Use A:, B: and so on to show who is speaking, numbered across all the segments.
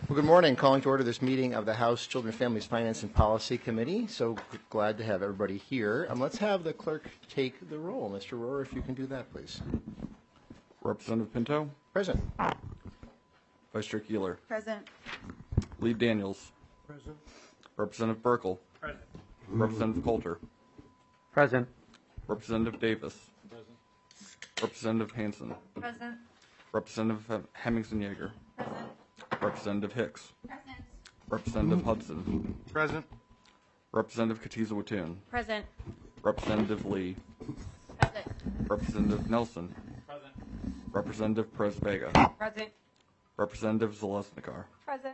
A: Well, good morning. Calling to order this meeting of the House Children, Families, Finance, and Policy Committee. So glad to have everybody here. Let's have the clerk take the roll. Mr. Rohrer, if you can do that, please.
B: Representative Pinto.
A: Present.
B: Vice Chair Keeler.
C: Present.
B: Lead Daniels.
D: Present.
B: Representative Burkle.
D: Present.
B: Representative Coulter.
D: Present.
B: Representative Davis.
D: Present.
B: Representative Hansen.
C: Present.
B: Representative Hemmingson Yeager.
C: Present.
B: Representative Hicks.
C: Present.
B: Representative Hudson.
D: Present.
B: Representative Katiza Watoon.
C: Present.
B: Representative Lee.
C: Present.
B: Representative Nelson.
D: Present.
B: Representative Perez Vega.
C: Present.
B: Representative Zalesnikar.
C: Present.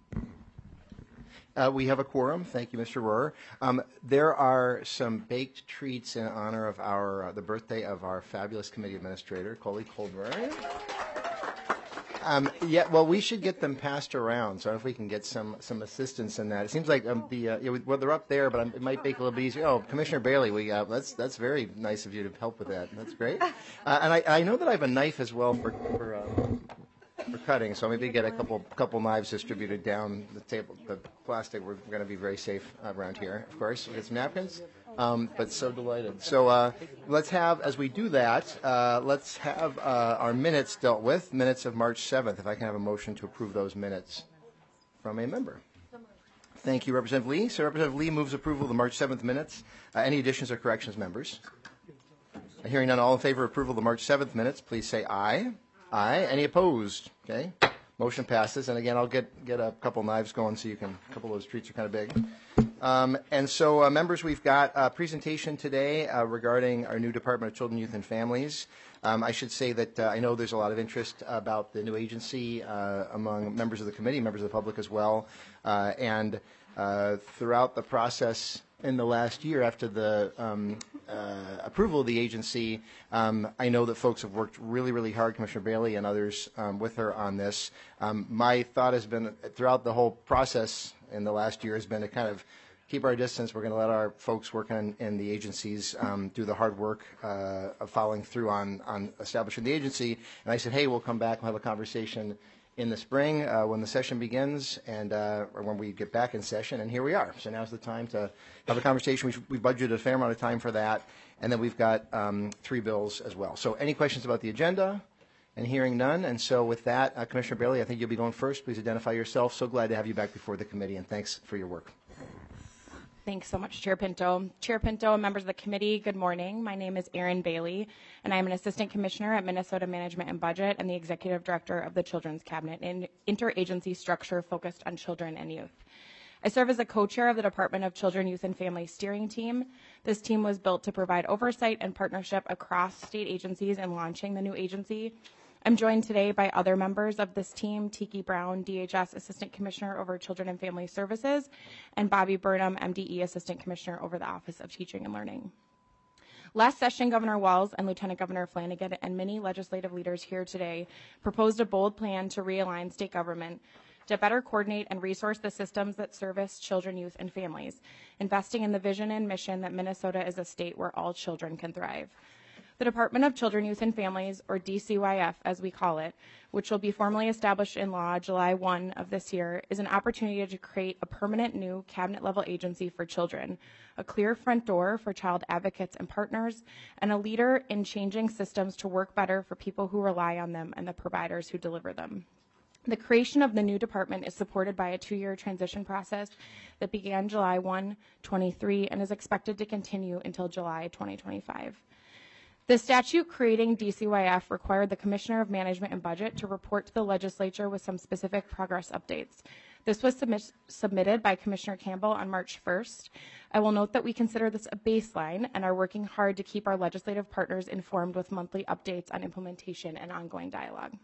A: We have a quorum. Thank you, Mr. Rohrer. There are some baked treats in honor of the birthday of our fabulous committee administrator, Coley Coldbury. Well, we should get them passed around. So if we can get some assistance in that. It seems like well, they're up there, but it might make it a little bit easier. Oh, Commissioner Bailey, that's very nice of you to help with that. That's great. And I know that I have a knife as well for cutting, so maybe get a couple knives distributed down the table. The plastic, we're going to be very safe around here, of course. We'll get some napkins, but so delighted. So let's have, as we do that, let's have our minutes dealt with, minutes of March 7th, if I can have a motion to approve those minutes from a member. Thank you, Representative Lee. So Representative Lee moves approval of the March 7th minutes. Any additions or corrections, members? Hearing none, all in favor of approval of the March 7th minutes, please say aye. Aye. Any opposed? Okay. Motion passes. And again, I'll get a couple knives going so you can, a couple of those treats are kind of big. And so, members, we've got a presentation today regarding our new Department of Children, Youth, and Families. I should say that I know there's a lot of interest about the new agency among members of the committee, members of the public as well. And throughout the process in the last year after the approval of the agency, I know that folks have worked really, really hard, Commissioner Bailey and others with her on this. My thought has been throughout the whole process in the last year has been to kind of keep our distance. We're going to let our folks work in the agencies do the hard work of following through on establishing the agency. And I said, hey, we'll come back and have a conversation in the spring when the session begins and or when we get back in session, and here we are. So now's the time to have a conversation. We budgeted a fair amount of time for that, and then we've got 3 bills as well. So any questions about the agenda? And hearing none, and so with that, Commissioner Bailey, I think you'll be going first. Please identify yourself. So glad to have you back before the committee, and thanks for your work.
E: Thanks so much, Chair Pinto. Chair Pinto, members of the committee, good morning. My name is Erin Bailey, and I'm an Assistant Commissioner at Minnesota Management and Budget and the Executive Director of the Children's Cabinet, an interagency structure focused on children and youth. I serve as a co-chair of the Department of Children, Youth, and Family Steering Team. This team was built to provide oversight and partnership across state agencies in launching the new agency. I'm joined today by other members of this team, Tiki Brown, DHS Assistant Commissioner over Children and Family Services, and Bobby Burnham, MDE Assistant Commissioner over the Office of Teaching and Learning. Last session, Governor Walz and Lieutenant Governor Flanagan and many legislative leaders here today proposed a bold plan to realign state government to better coordinate and resource the systems that service children, youth, and families, investing in the vision and mission that Minnesota is a state where all children can thrive. The Department of Children, Youth, and Families, or DCYF as we call it, which will be formally established in law July 1 of this year, is an opportunity to create a permanent new cabinet-level agency for children, a clear front door for child advocates and partners, and a leader in changing systems to work better for people who rely on them and the providers who deliver them. The creation of the new department is supported by a 2-year transition process that began July 1, 2023, and is expected to continue until July 2025. The statute creating DCYF required the Commissioner of Management and Budget to report to the legislature with some specific progress updates. This was submitted by Commissioner Campbell on March 1st. I will note that we consider this a baseline and are working hard to keep our legislative partners informed with monthly updates on implementation and ongoing dialogue.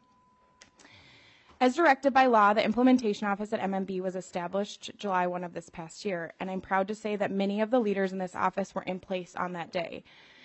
E: As directed by law, the Implementation Office at MMB was established July 1 of this past year, and I'm proud to say that many of the leaders in this office were in place on that day.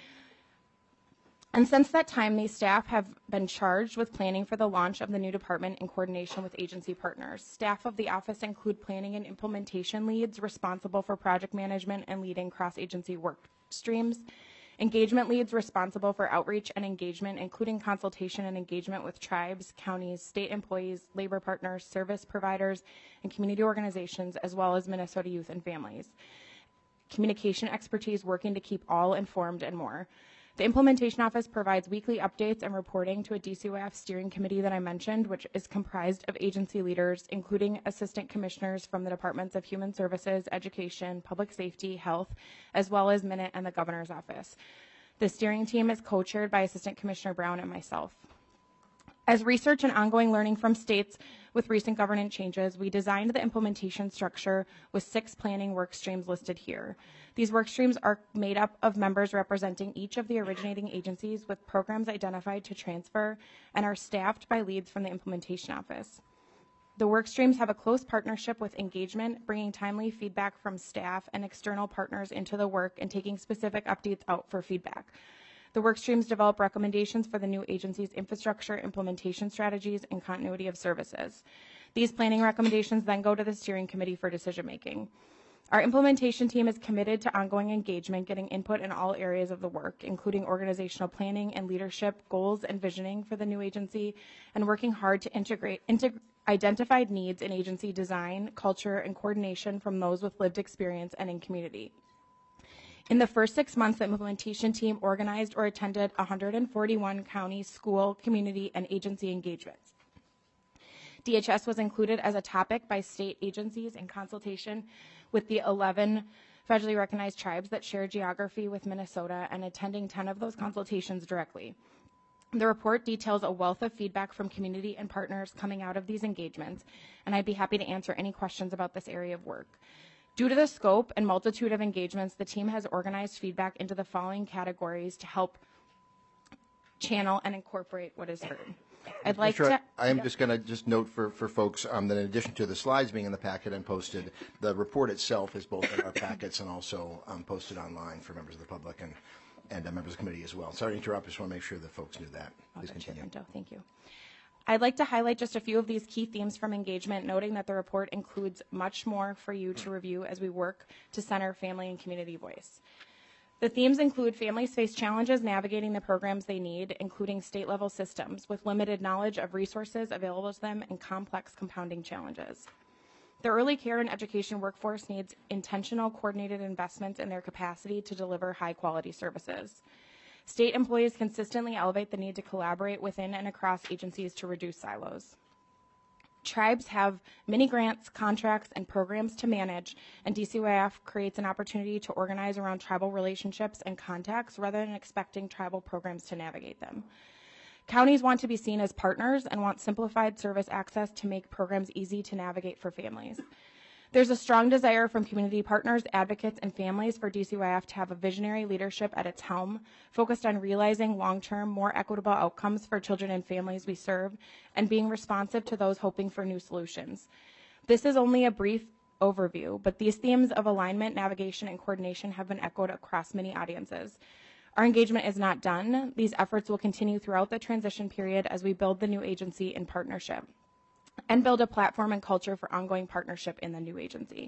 E: And since that time, these staff have been charged with planning for the launch of the new department in coordination with agency partners. Staff of the office include planning and implementation leads responsible for project management and leading cross-agency work streams, Engagement leads responsible for outreach and engagement, including consultation and engagement with tribes, counties, state employees, labor partners, service providers, and community organizations, as well as Minnesota youth and families. Communication expertise working to keep all informed and more. The Implementation Office provides weekly updates and reporting to a DCYF steering committee that I mentioned, which is comprised of agency leaders, including assistant commissioners from the Departments of Human Services, Education, Public Safety, Health, as well as Minute and the Governor's Office. The steering team is co-chaired by Assistant Commissioner Brown and myself. As research and ongoing learning from states with recent governance changes, we designed the implementation structure with 6 planning work streams listed here. These work streams are made up of members representing each of the originating agencies with programs identified to transfer and are staffed by leads from the Implementation Office. The work streams have a close partnership with engagement, bringing timely feedback from staff and external partners into the work and taking specific updates out for feedback. The work streams develop recommendations for the new agency's infrastructure, implementation strategies, and continuity of services. These planning recommendations then go to the steering committee for decision making. Our implementation team is committed to ongoing engagement, getting input in all areas of the work, including organizational planning and leadership, goals and visioning for the new agency, and working hard to integrate identified needs in agency design, culture, and coordination from those with lived experience and in community. In the first 6 months, the implementation team organized or attended 141 county, school, community, and agency engagements. DHS was included as a topic by state agencies in consultation with the 11 federally recognized tribes that share geography with Minnesota and attending 10 of those consultations directly. The report details a wealth of feedback from community and partners coming out of these engagements, and I'd be happy to answer any questions about this area of work. Due to the scope and multitude of engagements, the team has organized feedback into the following categories to help channel and incorporate what is heard. I'd like to...
A: I am just going to note for folks that in addition to the slides being in the packet and posted, the report itself is both in our packets and also posted online for members of the public and members of the committee as well. Sorry to interrupt. I just want to make sure that folks knew that. Please continue.
E: Thank you. I'd like to highlight just a few of these key themes from engagement, noting that the report includes much more for you to review as we work to center family and community voice. The themes include families face challenges navigating the programs they need, including state-level systems with limited knowledge of resources available to them and complex compounding challenges. The early care and education workforce needs intentional, coordinated investments in their capacity to deliver high-quality services. State employees consistently elevate the need to collaborate within and across agencies to reduce silos. Tribes have many grants, contracts, and programs to manage, and DCYF creates an opportunity to organize around tribal relationships and contacts rather than expecting tribal programs to navigate them. Counties want to be seen as partners and want simplified service access to make programs easy to navigate for families. There's a strong desire from community partners, advocates, and families for DCYF to have a visionary leadership at its helm, focused on realizing long-term, more equitable outcomes for children and families we serve, and being responsive to those hoping for new solutions. This is only a brief overview, but these themes of alignment, navigation, and coordination have been echoed across many audiences. Our engagement is not done. These efforts will continue throughout the transition period as we build the new agency in partnership and build a platform and culture for ongoing partnership in the new agency.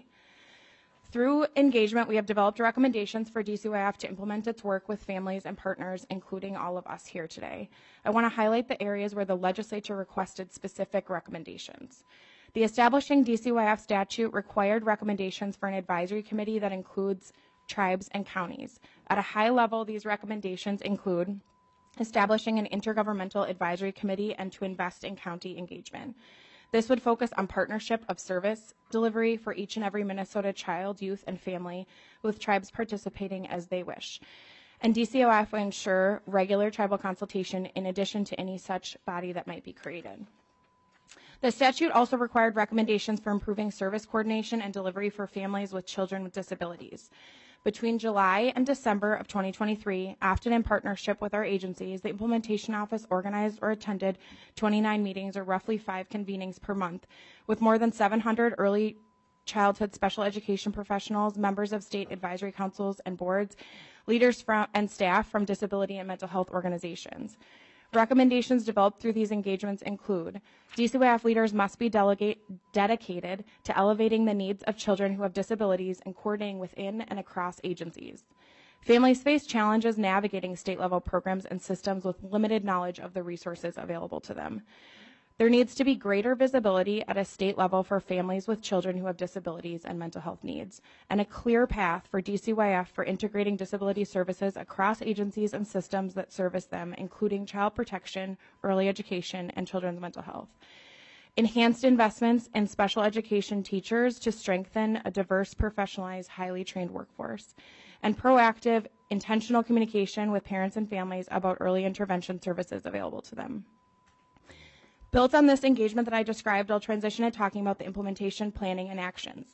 E: Through engagement, we have developed recommendations for DCYF to implement its work with families and partners, including all of us here today. I want to highlight the areas where the legislature requested specific recommendations. The establishing DCYF statute required recommendations for an advisory committee that includes tribes and counties. At a high level, these recommendations include establishing an intergovernmental advisory committee and to invest in county engagement. This would focus on partnership of service delivery for each and every Minnesota child, youth, and family, with tribes participating as they wish. And DCYF will ensure regular tribal consultation in addition to any such body that might be created. The statute also required recommendations for improving service coordination and delivery for families with children with disabilities. Between July and December of 2023, often in partnership with our agencies, the Implementation Office organized or attended 29 meetings, or roughly 5 convenings per month, with more than 700 early childhood special education professionals, members of state advisory councils and boards, leaders and staff from disability and mental health organizations. Recommendations developed through these engagements include DCYF leaders must be dedicated to elevating the needs of children who have disabilities and coordinating within and across agencies. Families face challenges navigating state-level programs and systems with limited knowledge of the resources available to them. There needs to be greater visibility at a state level for families with children who have disabilities and mental health needs, and a clear path for DCYF for integrating disability services across agencies and systems that service them, including child protection, early education, and children's mental health. Enhanced investments in special education teachers to strengthen a diverse, professionalized, highly trained workforce, and proactive, intentional communication with parents and families about early intervention services available to them. Built on this engagement that I described, I'll transition to talking about the implementation, planning, and actions.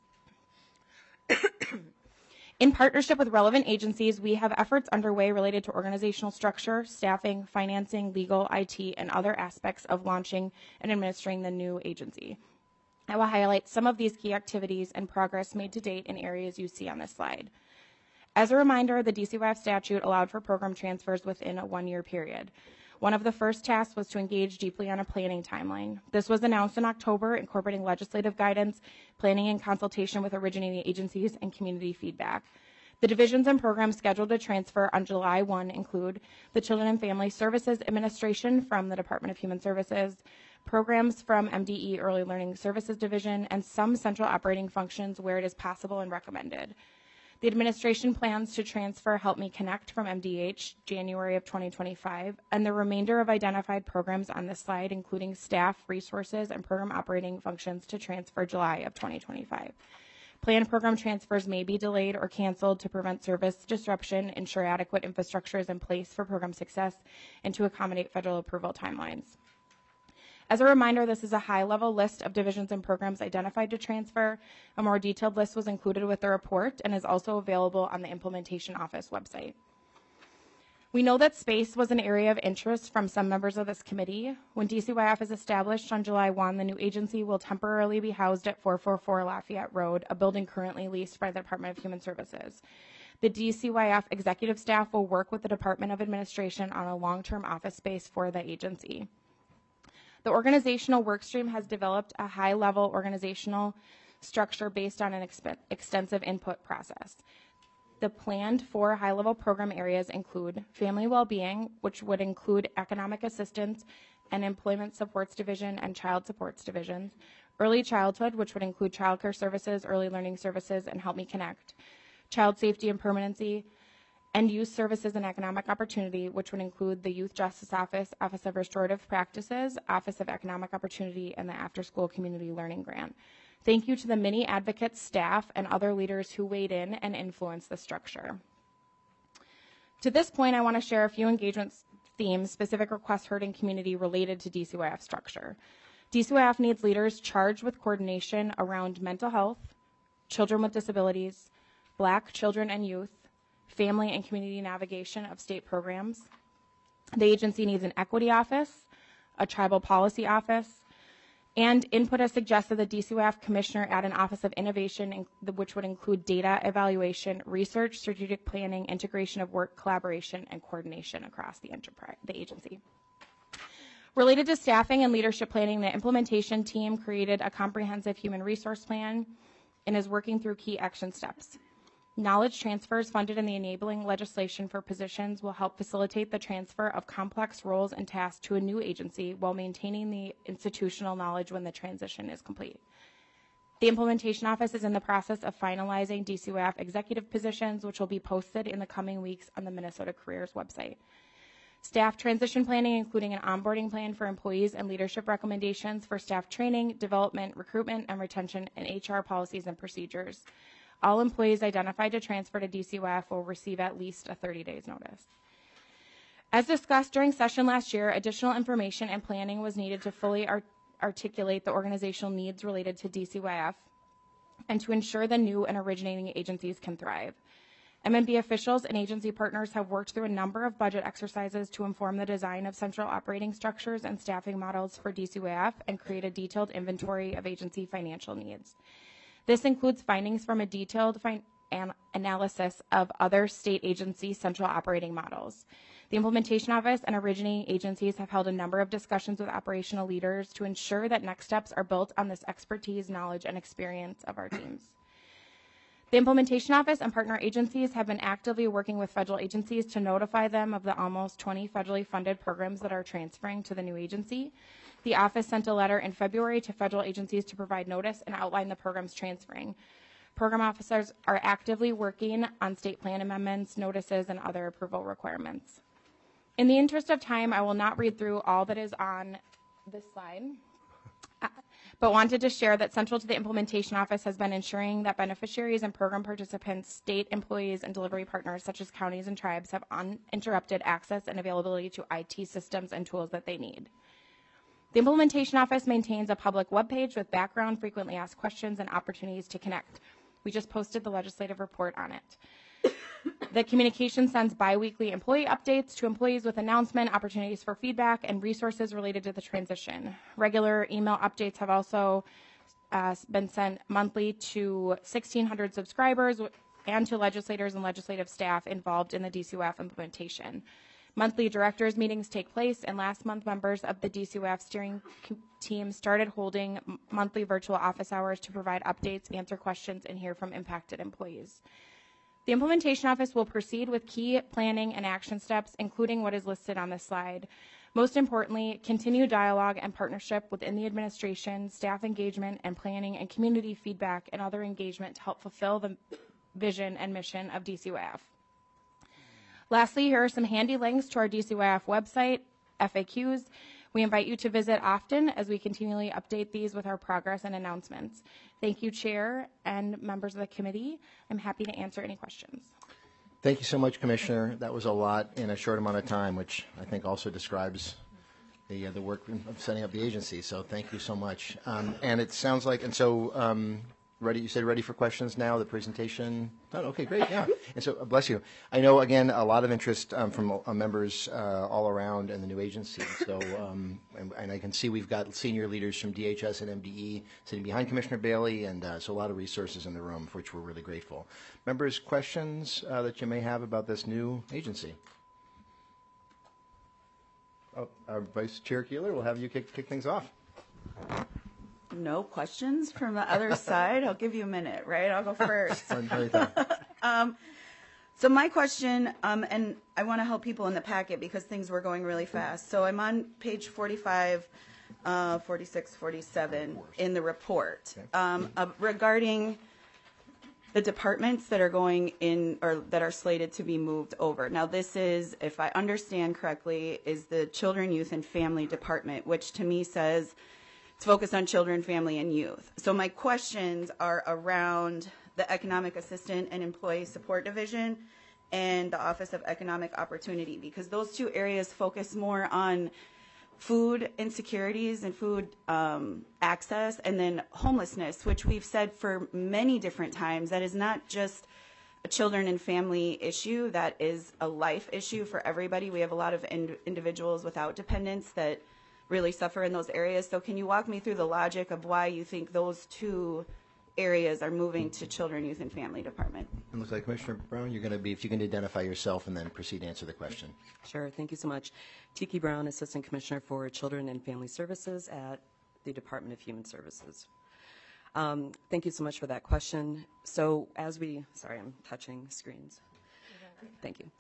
E: In partnership with relevant agencies, we have efforts underway related to organizational structure, staffing, financing, legal, IT, and other aspects of launching and administering the new agency. I will highlight some of these key activities and progress made to date in areas you see on this slide. As a reminder, the DCYF statute allowed for program transfers within a one-year period. One of the first tasks was to engage deeply on a planning timeline. This was announced in October, incorporating legislative guidance, planning and consultation with originating agencies, and community feedback. The divisions and programs scheduled to transfer on July 1 include the Children and Family Services Administration from the Department of Human Services, programs from MDE Early Learning Services Division, and some central operating functions where it is possible and recommended. The administration plans to transfer Help Me Connect from MDH January of 2025, and the remainder of identified programs on this slide, including staff, resources, and program operating functions, to transfer July of 2025. Planned program transfers may be delayed or canceled to prevent service disruption, ensure adequate infrastructure is in place for program success, and to accommodate federal approval timelines. As a reminder, this is a high-level list of divisions and programs identified to transfer. A more detailed list was included with the report and is also available on the Implementation Office website. We know that space was an area of interest from some members of this committee. When DCYF is established on July 1, the new agency will temporarily be housed at 444 Lafayette Road, a building currently leased by the Department of Human Services. The DCYF executive staff will work with the Department of Administration on a long-term office space for the agency. The organizational workstream has developed a high-level organizational structure based on an extensive input process. The planned 4 high-level program areas include family well-being, which would include economic assistance and employment supports division and child supports divisions, early childhood, which would include child care services, early learning services, and Help Me Connect, child safety and permanency, and youth services and economic opportunity, which would include the Youth Justice Office, Office of Restorative Practices, Office of Economic Opportunity, and the After School Community Learning Grant. Thank you to the many advocates, staff, and other leaders who weighed in and influenced the structure. To this point, I want to share a few engagement themes, specific requests heard in community related to DCYF structure. DCYF needs leaders charged with coordination around mental health, children with disabilities, Black children and youth, family and community navigation of state programs. The agency needs an equity office, a tribal policy office, and input has suggested the DCYF commissioner add an office of innovation, which would include data evaluation, research, strategic planning, integration of work, collaboration, and coordination across the agency. Related to staffing and leadership planning, the implementation team created a comprehensive human resource plan and is working through key action steps. Knowledge transfers funded in the enabling legislation for positions will help facilitate the transfer of complex roles and tasks to a new agency while maintaining the institutional knowledge when the transition is complete. The Implementation Office is in the process of finalizing DCYF executive positions, which will be posted in the coming weeks on the Minnesota Careers website. Staff transition planning, including an onboarding plan for employees and leadership recommendations for staff training, development, recruitment, and retention, and HR policies and procedures. All employees identified to transfer to DCYF will receive at least a 30 days notice. As discussed during session last year, additional information and planning was needed to fully articulate the organizational needs related to DCYF and to ensure the new and originating agencies can thrive. MNB officials and agency partners have worked through a number of budget exercises to inform the design of central operating structures and staffing models for DCYF and create a detailed inventory of agency financial needs. This includes findings from a detailed analysis of other state agency central operating models. The Implementation Office and originating agencies have held a number of discussions with operational leaders to ensure that next steps are built on this expertise, knowledge, and experience of our teams. The Implementation Office and partner agencies have been actively working with federal agencies to notify them of the almost 20 federally funded programs that are transferring to the new agency. The office sent a letter in February to federal agencies to provide notice and outline the programs transferring. Program officers are actively working on state plan amendments, notices, and other approval requirements. In the interest of time, I will not read through all that is on this slide, but wanted to share that central to the Implementation Office has been ensuring that beneficiaries and program participants, state employees, and delivery partners such as counties and tribes have uninterrupted access and availability to IT systems and tools that they need. The Implementation Office maintains a public webpage with background, frequently asked questions, and opportunities to connect. We just posted the legislative report on it. The communication sends biweekly employee updates to employees with announcement, opportunities for feedback, and resources related to the transition. Regular email updates have also been sent monthly to 1,600 subscribers and to legislators and legislative staff involved in the DCOF implementation. Monthly directors meetings take place, and last month members of the DCOF steering team started holding monthly virtual office hours to provide updates, answer questions, and hear from impacted employees. The Implementation Office will proceed with key planning and action steps, including what is listed on this slide. Most importantly, continue dialogue and partnership within the administration, staff engagement and planning, and community feedback and other engagement to help fulfill the vision and mission of DCOF. Lastly, here are some handy links to our DCYF website, FAQs. We invite you to visit often as we continually update these with our progress and announcements. Thank you, Chair and members of the committee. I'm happy to answer any questions.
A: Thank you so much, Commissioner. That was a lot in a short amount of time, which I think also describes the work of setting up the agency. So thank you so much. And it sounds like, and so ready. You said ready for questions now. The presentation done. Okay, great. Yeah. And so bless you. I know again a lot of interest from members all around in the new agency. So and I can see we've got senior leaders from DHS and MDE sitting behind Commissioner Bailey, and so a lot of resources in the room, for which we're really grateful. Members, questions that you may have about this new agency? Oh, Vice Chair Keeler, we'll have you kick things off.
C: No questions from the other side. I'll give you a minute, right? I'll go first. So my question, and I want to help people in the packet because things were going really fast. So I'm on page 45, 46, 47 in the report regarding the departments that are going in or that are slated to be moved over. Now this is, if I understand correctly, is the Children, Youth, and Family Department, which to me says it's focused on children, family, and youth. So my questions are around the Economic Assistant and Employee Support Division and the Office of Economic Opportunity, because those two areas focus more on food insecurities and food access, and then homelessness, which we've said for many different times, that is not just a children and family issue, that is a life issue for everybody. We have a lot of individuals without dependents that really suffer in those areas. So can you walk me through the logic of why you think those two areas are moving to Children, Youth, and Family Department?
A: It looks like Commissioner Brown, you're going to be, if you can identify yourself and then proceed to answer the question.
D: Sure. Thank you so much. Tiki Brown, Assistant Commissioner for Children and Family Services at the Department of Human Services. Thank you so much for that question. So as we, sorry, I'm touching screens. Thank you.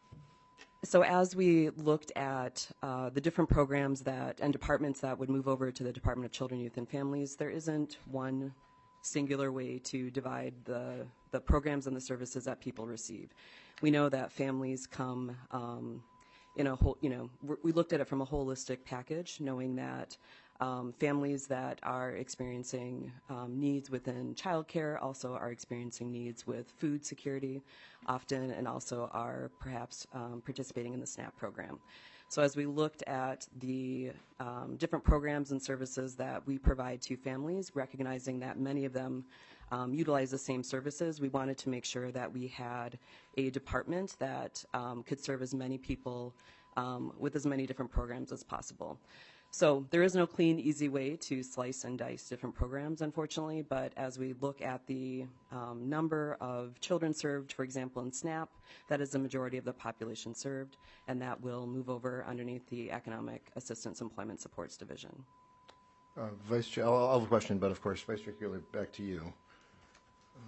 D: So as we looked at the different programs that and departments that would move over to the Department of Children, Youth, and Families, there isn't one singular way to divide the programs and the services that people receive. We know that families come in a whole, we looked at it from a holistic package, knowing that families that are experiencing needs within childcare also are experiencing needs with food security often, and also are perhaps participating in the SNAP program. So as we looked at the different programs and services that we provide to families, recognizing that many of them utilize the same services, we wanted to make sure that we had a department that could serve as many people with as many different programs as possible. So there is no clean, easy way to slice and dice different programs, unfortunately, but as we look at the number of children served, for example, in SNAP, that is the majority of the population served, and that will move over underneath the Economic Assistance Employment Supports Division.
A: Vice Chair, I'll have a question, but of course, Vice Chair Keeler, back to you.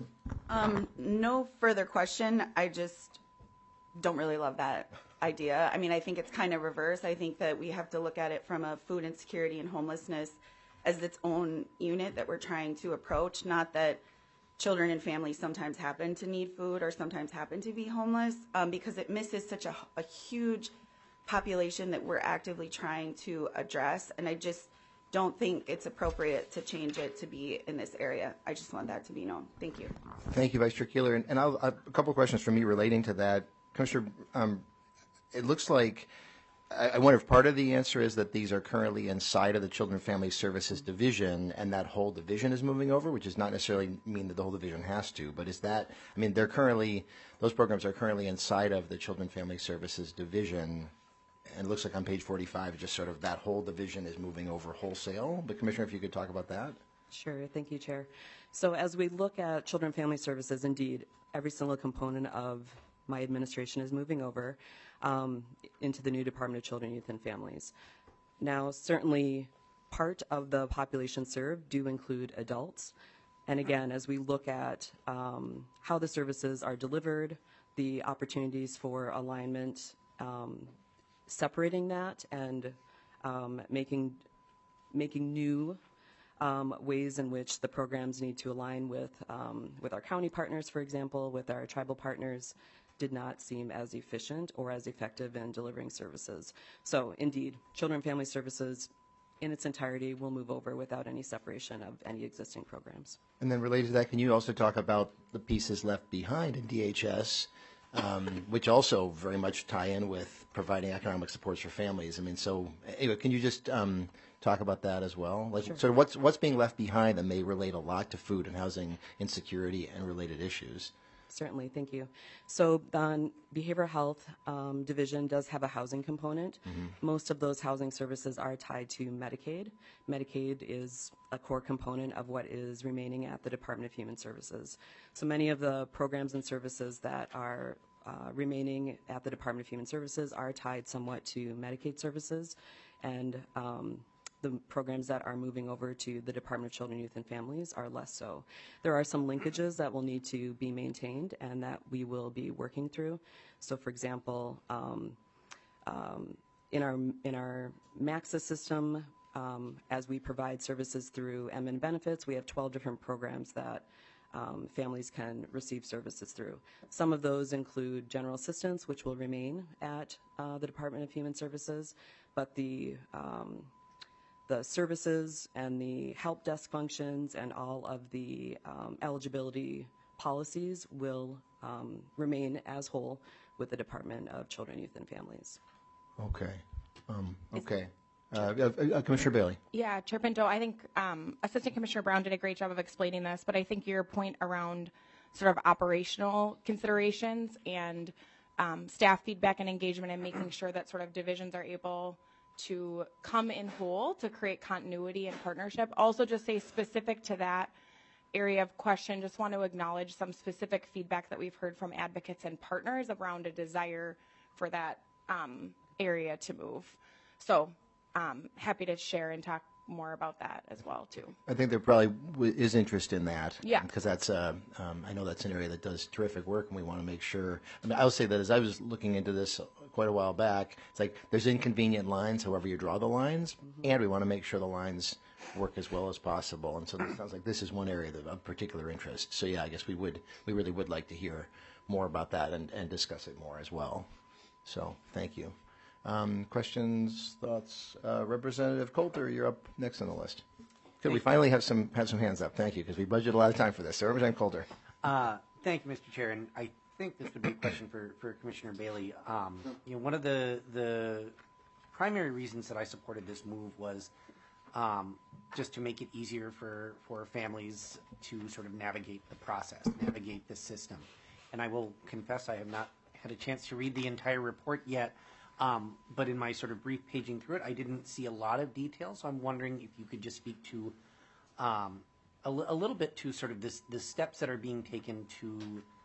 C: No further question. I just don't really love that idea. I mean, I think it's kind of reverse. I think that we have to look at it from a food insecurity and homelessness as its own unit that we're trying to approach, not that children and families sometimes happen to need food or sometimes happen to be homeless, because it misses such a huge population that we're actively trying to address. And I just don't think it's appropriate to change it to be in this area. I just want that to be known. Thank you.
A: Thank you, Vice Chair Keeler. And a couple of questions from me relating to that. Commissioner, it looks like, I wonder if part of the answer is that these are currently inside of the Children and Family Services Division, and that whole division is moving over, which does not necessarily mean that the whole division has to, but is that, I mean, those programs are currently inside of the Children and Family Services Division, and it looks like on page 45, just sort of that whole division is moving over wholesale. But Commissioner, if you could talk about that.
D: Sure. Thank you, Chair. So as we look at Children and Family Services, indeed, every single component of my administration is moving over into the new Department of Children, Youth, and Families. Now, certainly part of the population served do include adults. And again, as we look at how the services are delivered, the opportunities for alignment, separating that and making new ways in which the programs need to align with our county partners, for example, with our tribal partners, did not seem as efficient or as effective in delivering services. So indeed, Children and Family Services in its entirety will move over without any separation of any existing programs.
A: And then related to that, can you also talk about the pieces left behind in DHS, which also very much tie in with providing economic supports for families? I mean, so anyway, can you just talk about that as well? Like,
D: Sure.
A: sort of what's being left behind that may relate a lot to food and housing insecurity and related issues?
D: Certainly, thank you. So the Behavioral Health Division does have a housing component. Mm-hmm. Most of those housing services are tied to Medicaid. Medicaid is a core component of what is remaining at the Department of Human Services. So many of the programs and services that are remaining at the Department of Human Services are tied somewhat to Medicaid services, and the programs that are moving over to the Department of Children, Youth, and Families are less so. There are some linkages that will need to be maintained and that we will be working through. So, for example, in our MAXA system, as we provide services through MN Benefits, we have 12 different programs that families can receive services through. Some of those include general assistance, which will remain at the Department of Human Services, but the services and the help desk functions and all of the eligibility policies will remain as whole with the Department of Children, Youth, and Families.
A: Okay. Okay. Commissioner Bailey.
E: Yeah, Chair Pinto, I think Assistant Commissioner Brown did a great job of explaining this, but I think your point around sort of operational considerations and staff feedback and engagement and making sure that sort of divisions are able to come in whole to create continuity and partnership. Also, just say specific to that area of question, just want to acknowledge some specific feedback that we've heard from advocates and partners around a desire for that area to move. So happy to share and talk more about that as well too.
A: I think there probably is interest in that.
E: Yeah.
A: Because that's, I know that's an area that does terrific work, and we want to make sure. I mean, I'll say that as I was looking into this quite a while back, it's like there's inconvenient lines, however you draw the lines, and we want to make sure the lines work as well as possible. And so it sounds like this is one area of particular interest. So yeah, I guess we really would like to hear more about that and discuss it more as well. So thank you. Questions, thoughts? Representative Coulter, you're up next on the list. Good, we finally have some hands up. Thank you, because we budgeted a lot of time for this. So Representative Coulter.
F: Thank you, Mr. Chair. And I think this would be a question for Commissioner Bailey. One of the primary reasons that I supported this move was just to make it easier for families to sort of navigate the process, navigate the system. And I will confess I have not had a chance to read the entire report yet. But in my sort of brief paging through it, I didn't see a lot of detail. So I'm wondering if you could just speak to a little bit to sort of the steps that are being taken to,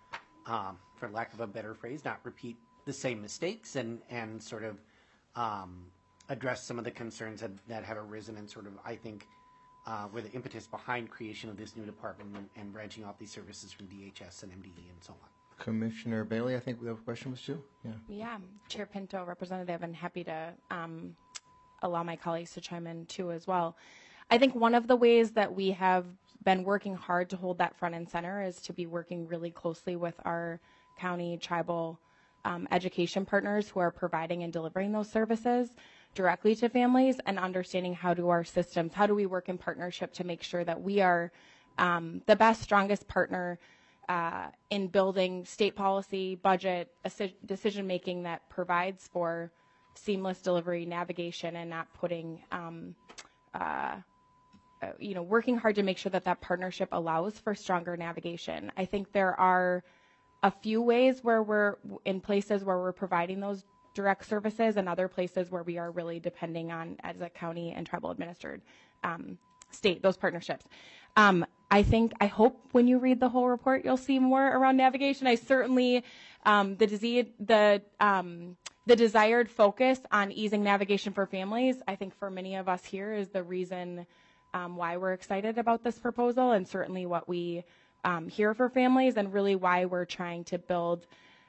F: for lack of a better phrase, not repeat the same mistakes and sort of address some of the concerns that have arisen and sort of, I think, were the impetus behind creation of this new department and branching off these services from DHS and MDE and so on.
A: Commissioner Bailey, I think the question was too. Yeah.
E: Yeah, Chair Pinto, Representative, and happy to allow my colleagues to chime in too as well. I think one of the ways that we have been working hard to hold that front and center is to be working really closely with our county, tribal education partners who are providing and delivering those services directly to families, and understanding how do we work in partnership to make sure that we are the best, strongest partner in building state policy, budget, decision making that provides for seamless delivery, navigation, and not putting, working hard to make sure that that partnership allows for stronger navigation. I think there are a few ways where we're in places where we're providing those direct services, and other places where we are really depending on, as a county and tribal administered state, those partnerships. I hope when you read the whole report, you'll see more around navigation. I certainly, the desired focus on easing navigation for families, I think for many of us here is the reason why we're excited about this proposal, and certainly what we hear for families, and really why we're trying to build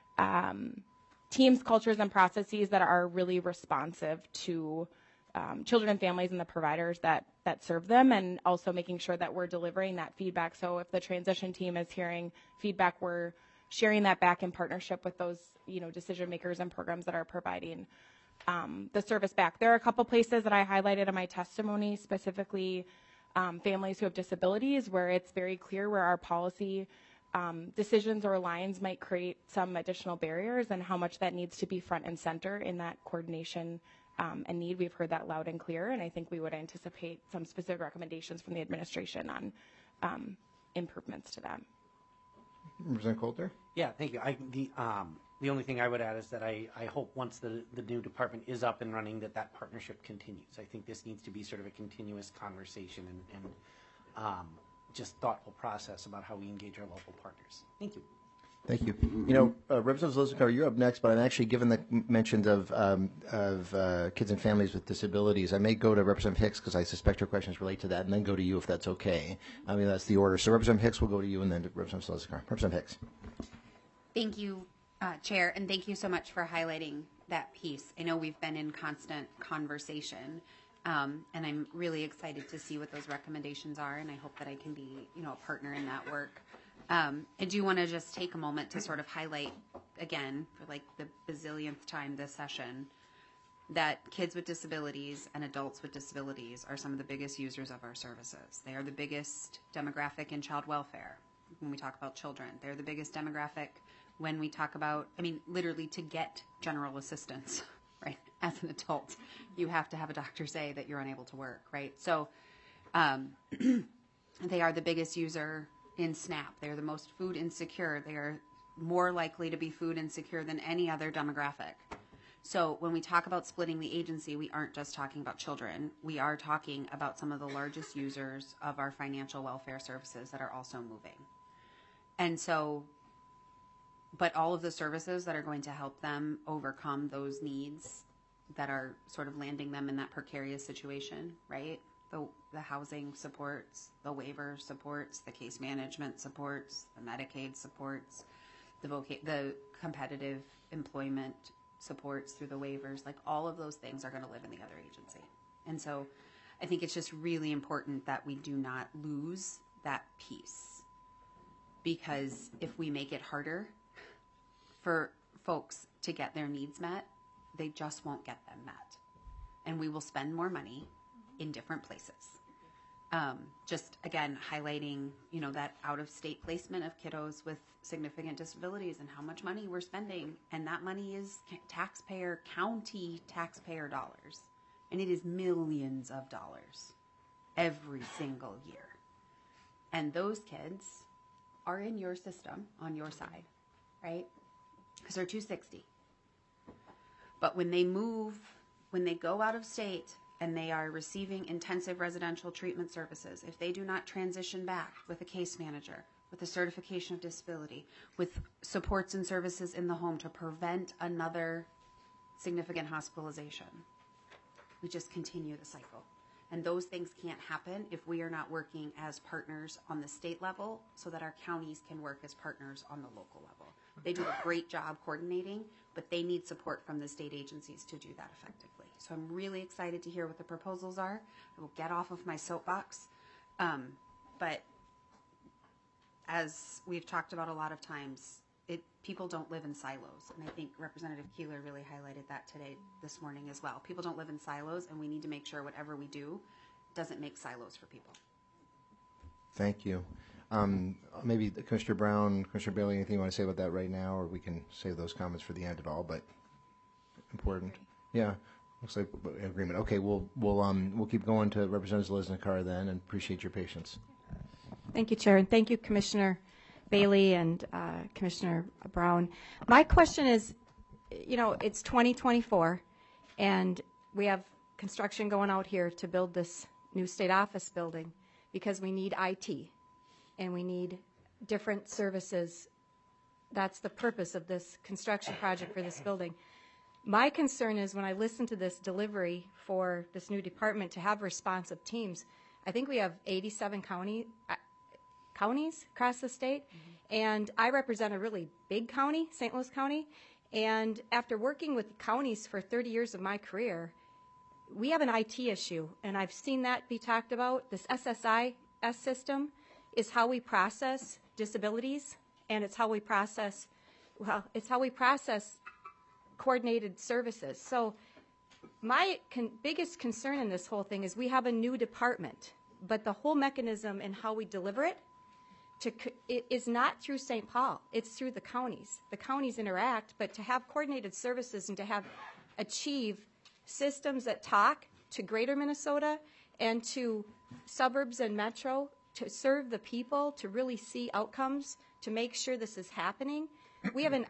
E: teams, cultures, and processes that are really responsive to children and families and the providers that serve them, and also making sure that we're delivering that feedback. So if the transition team is hearing feedback, we're sharing that back in partnership with those decision makers and programs that are providing the service back. There are a couple places that I highlighted in my testimony, specifically families who have disabilities, where it's very clear where our policy decisions or lines might create some additional barriers, and how much that needs to be front and center in that coordination and need. We've heard that loud and clear, and I think we would anticipate some specific recommendations from the administration on improvements to that.
A: Representative Coulter?
F: Yeah, thank you. The only thing I would add is that I hope once the new department is up and running that partnership continues. I think this needs to be sort of a continuous conversation and just thoughtful process about how we engage our local partners. Thank you.
A: Thank you. Representative Zalaznikar, you're up next, but I'm actually, given the mentions of kids and families with disabilities, I may go to Representative Hicks because I suspect her questions relate to that, and then go to you if that's okay. I mean, that's the order. So Representative Hicks will go to you, and then to Representative Zalaznikar. Representative Hicks.
G: Thank you, Chair, and thank you so much for highlighting that piece. I know we've been in constant conversation, and I'm really excited to see what those recommendations are, and I hope that I can be, a partner in that work. I do want to just take a moment to sort of highlight again, for like the bazillionth time this session, that kids with disabilities and adults with disabilities are some of the biggest users of our services. They are the biggest demographic in child welfare when we talk about children. They're the biggest demographic when we talk about, literally to get general assistance, right? As an adult, you have to have a doctor say that you're unable to work, right? So they are the biggest user in SNAP. They're the most food insecure. They are more likely to be food insecure than any other demographic. So when we talk about splitting the agency, we aren't just talking about children. We are talking about some of the largest users of our financial welfare services that are also moving. And so, but all of the services that are going to help them overcome those needs that are sort of landing them in that precarious situation, right? The housing supports, the waiver supports, the case management supports, the Medicaid supports, the competitive employment supports through the waivers, like all of those things are going to live in the other agency. And so I think it's just really important that we do not lose that piece, because if we make it harder for folks to get their needs met, they just won't get them met. And we will spend more money in different places. Just again, highlighting, that out-of-state placement of kiddos with significant disabilities and how much money we're spending. And that money is county taxpayer dollars. And it is millions of dollars every single year. And those kids are in your system on your side, right? Because they're 260. But when they move, when they go out of state, and they are receiving intensive residential treatment services, if they do not transition back with a case manager, with a certification of disability, with supports and services in the home to prevent another significant hospitalization, we just continue the cycle. And those things can't happen if we are not working as partners on the state level so that our counties can work as partners on the local level. They do a great job coordinating, but they need support from the state agencies to do that effectively. So I'm really excited to hear what the proposals are. I will get off of my soapbox. But as we've talked about a lot of times, people don't live in silos. And I think Representative Keeler really highlighted that this morning as well. People don't live in silos, and we need to make sure whatever we do doesn't make silos for people.
A: Thank you. Maybe Commissioner Brown, Commissioner Bailey, anything you want to say about that right now, or we can save those comments for the end at all, but important. Yeah, looks like agreement. Okay, we'll keep going to Representative Zalesnikar then, and appreciate your patience.
H: Thank you, Chair, and thank you, Commissioner Bailey and Commissioner Brown. My question is, it's 2024, and we have construction going out here to build this new state office building because we need IT and we need different services. That's the purpose of this construction project for this building. My concern is when I listen to this delivery for this new department to have responsive teams, I think we have 87 counties across the state, and I represent a really big county, St. Louis County, and after working with counties for 30 years of my career, we have an IT issue, and I've seen that be talked about. This SSIS system is how we process disabilities, and it's how we process coordinated services. So my biggest concern in this whole thing is we have a new department, but the whole mechanism and how we deliver it is not through St. Paul. It's through the counties. The counties interact, but to have coordinated services and to achieve systems that talk to greater Minnesota and to suburbs and metro to serve the people, to really see outcomes, to make sure this is happening. We have,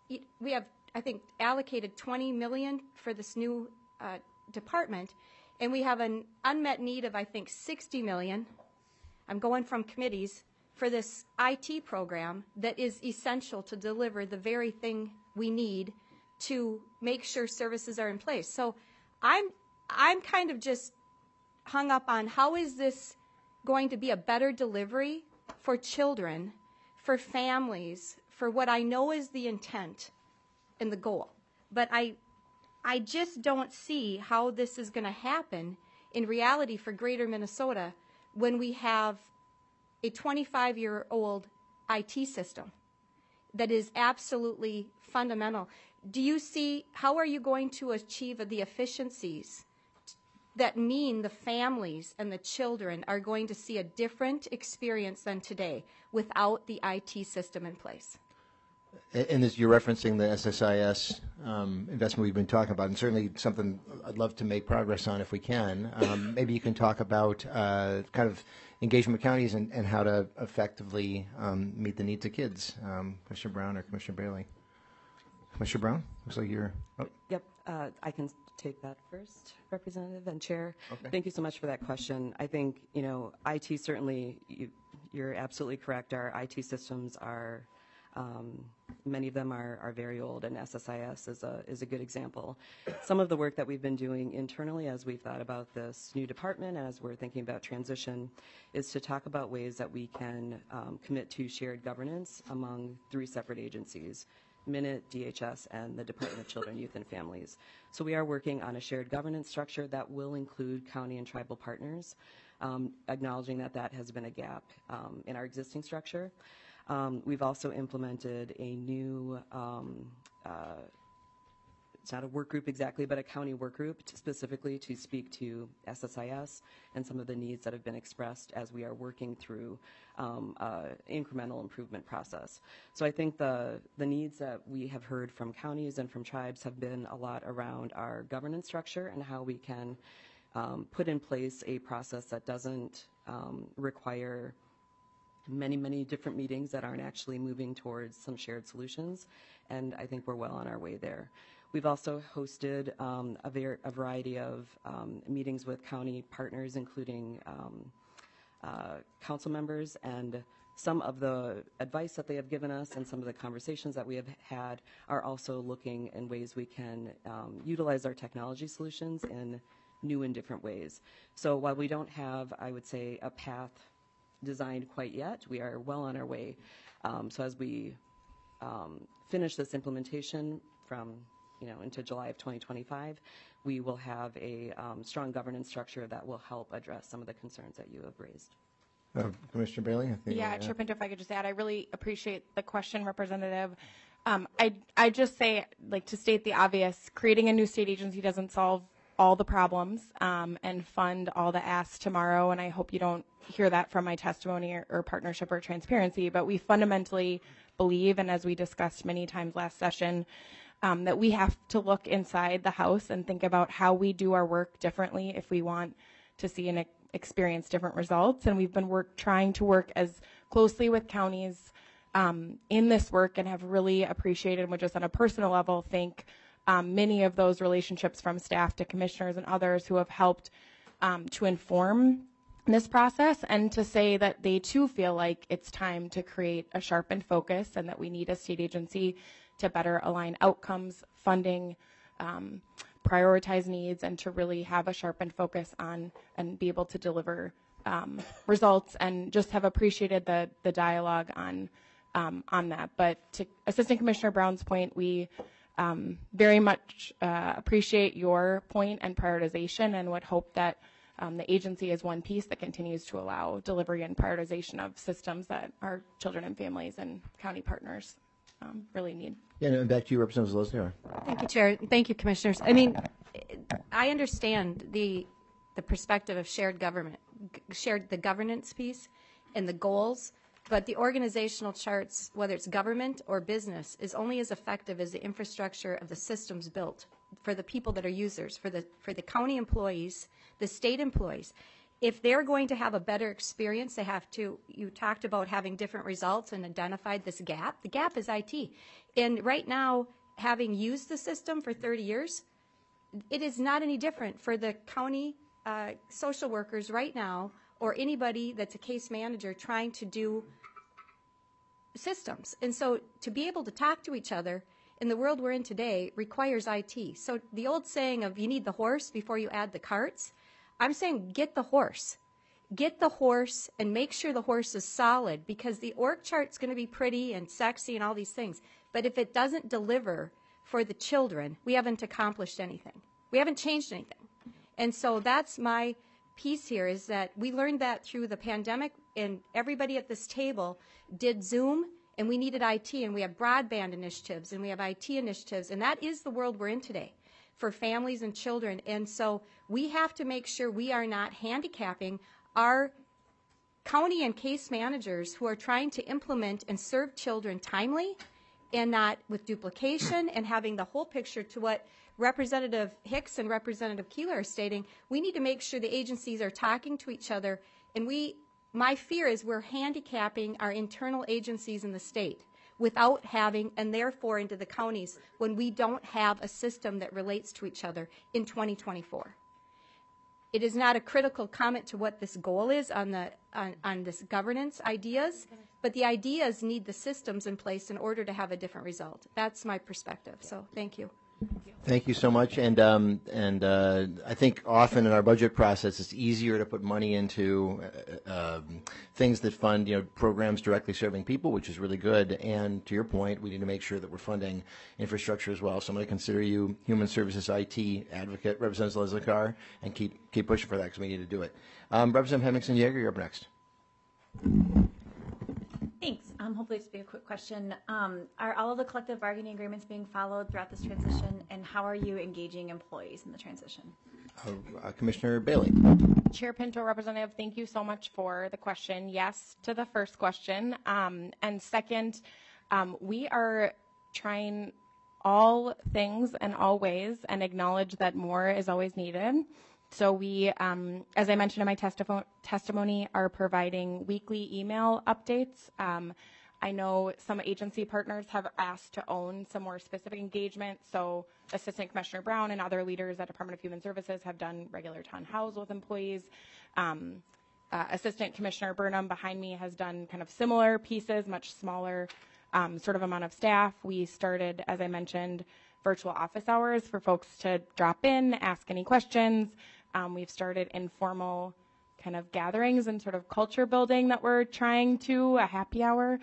H: I think, allocated $20 million for this new department, and we have an unmet need of, I think, $60 million. I'm going from committees for this IT program that is essential to deliver the very thing we need to make sure services are in place. So I'm kind of just hung up on how is this going to be a better delivery for children, for families, for what I know is the intent and the goal. But I just don't see how this is going to happen in reality for greater Minnesota when we have a 25-year-old IT system that is absolutely fundamental. Do you see, how are you going to achieve the efficiencies that mean the families and the children are going to see a different experience than today without the IT system in place?
A: And as you're referencing the SSIS investment we've been talking about, and certainly something I'd love to make progress on if we can. Maybe you can talk about kind of engagement with counties and how to effectively meet the needs of kids. Commissioner Brown or Commissioner Bailey? Commissioner Brown, looks like you're... Oh.
D: Yep, I can take that first, Representative and Chair.
A: Okay.
D: Thank you so much for that question. I think, IT certainly, you're absolutely correct. Our IT systems are... many of them are very old, and SSIS is a good example. Some of the work that we've been doing internally as we've thought about this new department, as we're thinking about transition, is to talk about ways that we can commit to shared governance among 3 separate agencies: Minute, DHS, and the Department of Children, Youth, and Families. So we are working on a shared governance structure that will include county and tribal partners, acknowledging that has been a gap in our existing structure. We've also implemented a new, it's not a work group exactly, but a county work group specifically to speak to SSIS and some of the needs that have been expressed as we are working through incremental improvement process. So I think the needs that we have heard from counties and from tribes have been a lot around our governance structure and how we can put in place a process that doesn't require many different meetings that aren't actually moving towards some shared solutions, and I think we're well on our way there. We've also hosted a variety of meetings with county partners, including council members, and some of the advice that they have given us and some of the conversations that we have had are also looking in ways we can utilize our technology solutions in new and different ways. So while we don't have, I would say, a path designed quite yet, we are well on our way. So as we finish this implementation from into July of 2025, we will have a strong governance structure that will help address some of the concerns that you have raised.
A: Commissioner Bailey? I think,
E: Yeah, Chair Pinto, if I could just add, I really appreciate the question, Representative. I just say, like, to state the obvious, creating a new state agency doesn't solve all the problems and fund all the asks tomorrow, and I hope you don't hear that from my testimony or partnership or transparency, but we fundamentally believe, and as we discussed many times last session, that we have to look inside the House and think about how we do our work differently if we want to see and experience different results. And we've been trying to work as closely with counties in this work, and have really appreciated, and would just on a personal level thank many of those relationships from staff to commissioners and others who have helped to inform this process, and to say that they too feel like it's time to create a sharpened focus and that we need a state agency to better align outcomes, funding, prioritize needs, and to really have a sharpened focus on and be able to deliver results, and just have appreciated the dialogue on that. But to Assistant Commissioner Brown's point, we very much appreciate your point and prioritization, and would hope that the agency is one piece that continues to allow delivery and prioritization of systems that our children and families and county partners really need.
A: Yeah, and back to you, Representative Zalesnikar.
H: Thank you, Chair. Thank you, Commissioners. I mean, I understand the perspective of shared the governance piece and the goals, but the organizational charts, whether it's government or business, is only as effective as the infrastructure of the systems built for the people that are users, for the county employees, the state employees. If they're going to have a better experience, they have to, you talked about having different results and identified this gap. The gap is IT. And right now, having used the system for 30 years, it is not any different for the county social workers right now, or anybody that's a case manager trying to do systems. And so to be able to talk to each other in the world we're in today requires IT. So the old saying of you need the horse before you add the carts, I'm saying get the horse. Get the horse and make sure the horse is solid, because the org chart's going to be pretty and sexy and all these things. But if it doesn't deliver for the children, we haven't accomplished anything. We haven't changed anything. And so that's my piece here, is that we learned that through the pandemic, and everybody at this table did Zoom, and we needed IT, and we have broadband initiatives, and we have IT initiatives, and that is the world we're in today for families and children. And so we have to make sure we are not handicapping our county and case managers who are trying to implement and serve children timely and not with duplication, and having the whole picture to what Representative Hicks and Representative Keeler are stating. We need to make sure the agencies are talking to each other, and my fear is we're handicapping our internal agencies in the state without having, and therefore into the counties, when we don't have a system that relates to each other in 2024. It is not a critical comment to what this goal is on this governance ideas, but the ideas need the systems in place in order to have a different result. That's my perspective. So thank you.
A: Thank you so much. And I think often in our budget process, it's easier to put money into things that fund, programs directly serving people, which is really good. And to your point, we need to make sure that we're funding infrastructure as well. So I'm going to consider you Human Services IT advocate, Representative Zalesnikar, and keep pushing for that, because we need to do it. Representative Henningsen-Yeager, you're up next.
I: Thanks. Hopefully this will be a quick question. Are all of the collective bargaining agreements being followed throughout this transition, and how are you engaging employees in the transition?
A: Commissioner Bailey.
E: Chair Pinto, Representative, thank you so much for the question. Yes to the first question. And second, we are trying all things and all ways and acknowledge that more is always needed. So we, as I mentioned in my testimony, are providing weekly email updates. I know some agency partners have asked to own some more specific engagement. So Assistant Commissioner Brown and other leaders at Department of Human Services have done regular town halls with employees. Assistant Commissioner Burnham behind me has done kind of similar pieces, much smaller sort of amount of staff. We started, as I mentioned, virtual office hours for folks to drop in, ask any questions. We've started informal kind of gatherings and sort of culture building that we're trying to, a happy hour.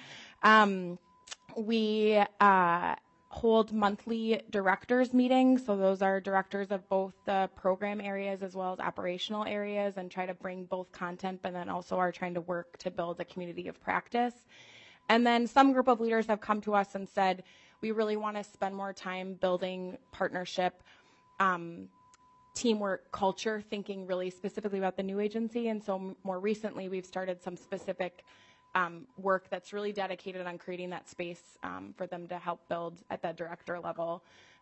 E: We hold monthly directors meetings. So those are directors of both the program areas as well as operational areas, and try to bring both content, but then also are trying to work to build a community of practice. And then some group of leaders have come to us and said, we really want to spend more time building partnership, teamwork culture, thinking really specifically about the new agency. And so more recently, we've started some specific work that's really dedicated on creating that space for them to help build at the director level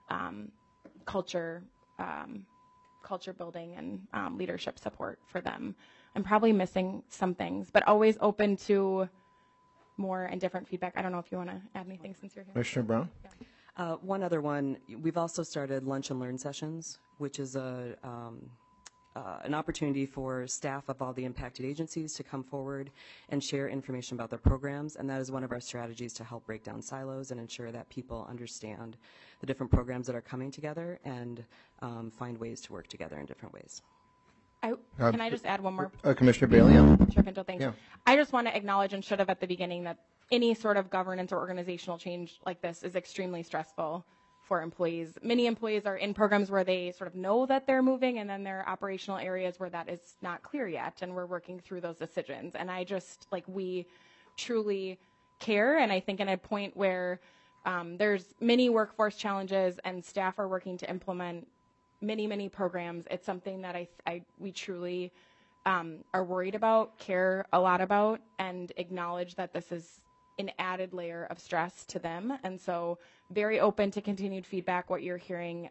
E: culture building and leadership support for them. I'm probably missing some things, but always open to more and different feedback. I don't know if you want to add anything since you're here.
A: Commissioner Brown?
D: One other one, we've also started lunch and learn sessions, which is an opportunity for staff of all the impacted agencies to come forward and share information about their programs, and that is one of our strategies to help break down silos and ensure that people understand the different programs that are coming together and find ways to work together in different ways.
E: Can I just add one more?
A: Commissioner Bailey? Yeah.
E: Chair Pinto, thanks.
A: Yeah.
E: I just want to acknowledge, and should have at the beginning, that any sort of governance or organizational change like this is extremely stressful for employees. Many employees are in programs where they sort of know that they're moving, and then there are operational areas where that is not clear yet, and we're working through those decisions. And I just, we truly care, and I think in a point where there's many workforce challenges and staff are working to implement many programs, it's something that we truly are worried about, care a lot about, and acknowledge that this is an added layer of stress to them. And so very open to continued feedback, what you're hearing,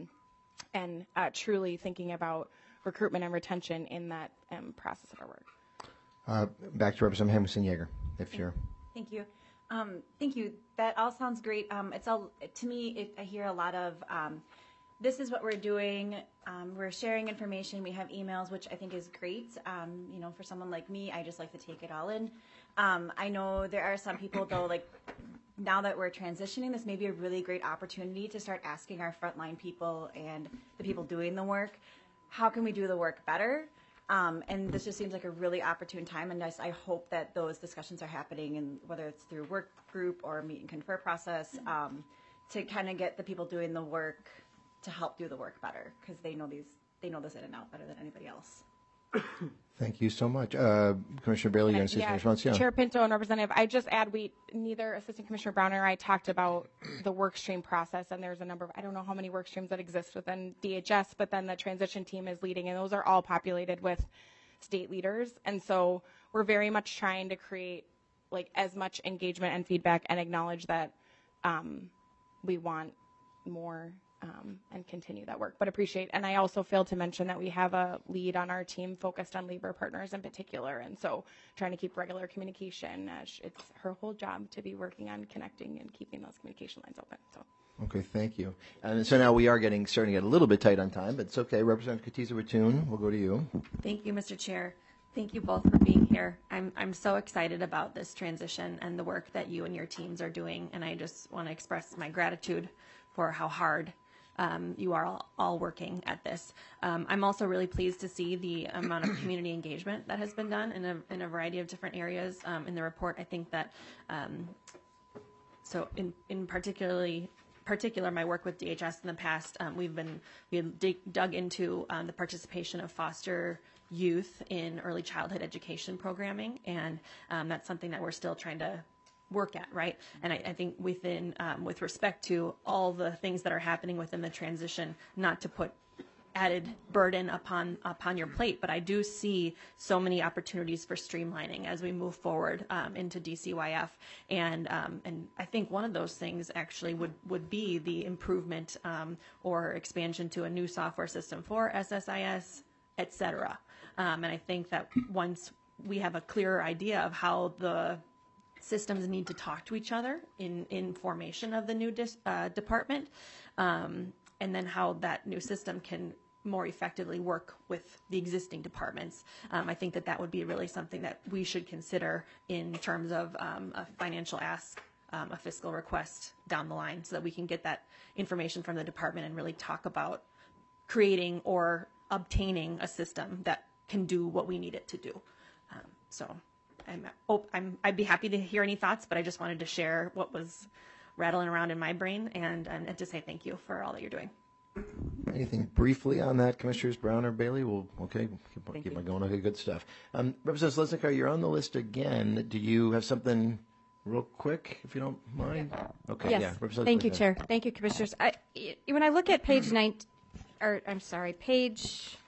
E: and truly thinking about recruitment and retention in that process of our work.
A: Back to Representative Henderson Yeager, if you're.
I: Thank you. Thank you. That all sounds great. It's all, to me, I hear a lot of, this is what we're doing. We're sharing information. We have emails, which I think is great. For someone like me, I just like to take it all in. I know there are some people, though, now that we're transitioning, this may be a really great opportunity to start asking our frontline people and the people doing the work, how can we do the work better? And this just seems like a really opportune time, and I hope that those discussions are happening, and whether it's through work group or meet and confer process, to kind of get the people doing the work to help do the work better, because they know this in and out better than anybody else.
A: Thank you so much. Commissioner Bailey, your assistant response? Yeah.
E: Chair Pinto and Representative, I just add, neither Assistant Commissioner Brown or I talked about the work stream process, and there's a number of, I don't know how many work streams that exist within DHS, but then the transition team is leading, and those are all populated with state leaders. And so we're very much trying to create as much engagement and feedback, and acknowledge that we want more and continue that work, but appreciate. And I also failed to mention that we have a lead on our team focused on labor partners in particular, and so trying to keep regular communication. It's her whole job to be working on connecting and keeping those communication lines open. So.
A: Okay, thank you. And so now we are starting to get a little bit tight on time, but it's okay. Representative Katiza-Rattoon, we'll go to you.
J: Thank you, Mr. Chair. Thank you both for being here. I'm so excited about this transition and the work that you and your teams are doing, and I just want to express my gratitude for how hard you are all working at this. I'm also really pleased to see the amount of community engagement that has been done in a variety of different areas. In the report, I think that, so in particular, my work with DHS in the past, we dug into the participation of foster youth in early childhood education programming, and that's something that we're still trying to work at, right? And I think within, with respect to all the things that are happening within the transition, not to put added burden upon your plate, but I do see so many opportunities for streamlining as we move forward into DCYF, and I think one of those things actually would be the improvement or expansion to a new software system for SSIS, et cetera. And I think that once we have a clearer idea of how the systems need to talk to each other in formation of the new department, and then how that new system can more effectively work with the existing departments. I think that would be really something that we should consider in terms of a financial ask, a fiscal request down the line, so that we can get that information from the department and really talk about creating or obtaining a system that can do what we need it to do. So I'd be happy to hear any thoughts, but I just wanted to share what was rattling around in my brain and to say thank you for all that you're doing.
A: Anything briefly on that, Commissioners Brown or Bailey? Okay, keep on going. Okay, good stuff. Representative Zlotnikar, you're on the list again. Do you have something real quick, if you don't mind? Okay,
H: Yes.
A: yeah.
H: Thank you,
A: Zlotnikar.
H: Chair. Thank you, Commissioners. When I look at page page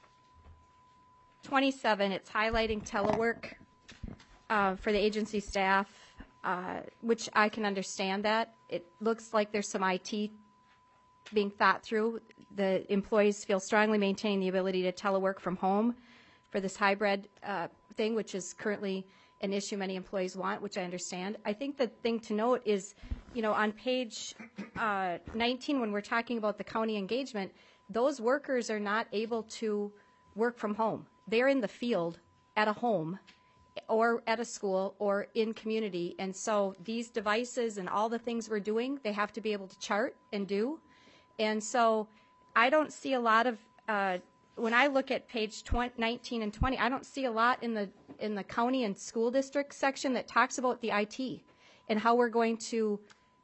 H: 27, it's highlighting telework for the agency staff, which I can understand that. It looks like there's some IT being thought through. The employees feel strongly maintaining the ability to telework from home for this hybrid thing, which is currently an issue many employees want, which I understand. I think the thing to note is, on page 19, when we're talking about the county engagement, those workers are not able to work from home. They're in the field at a home or at a school or in community. And so these devices and all the things we're doing, they have to be able to chart and do. And so I don't see a lot of, when I look at page 19 and 20, I don't see a lot in the county and school district section that talks about the IT and how we're going to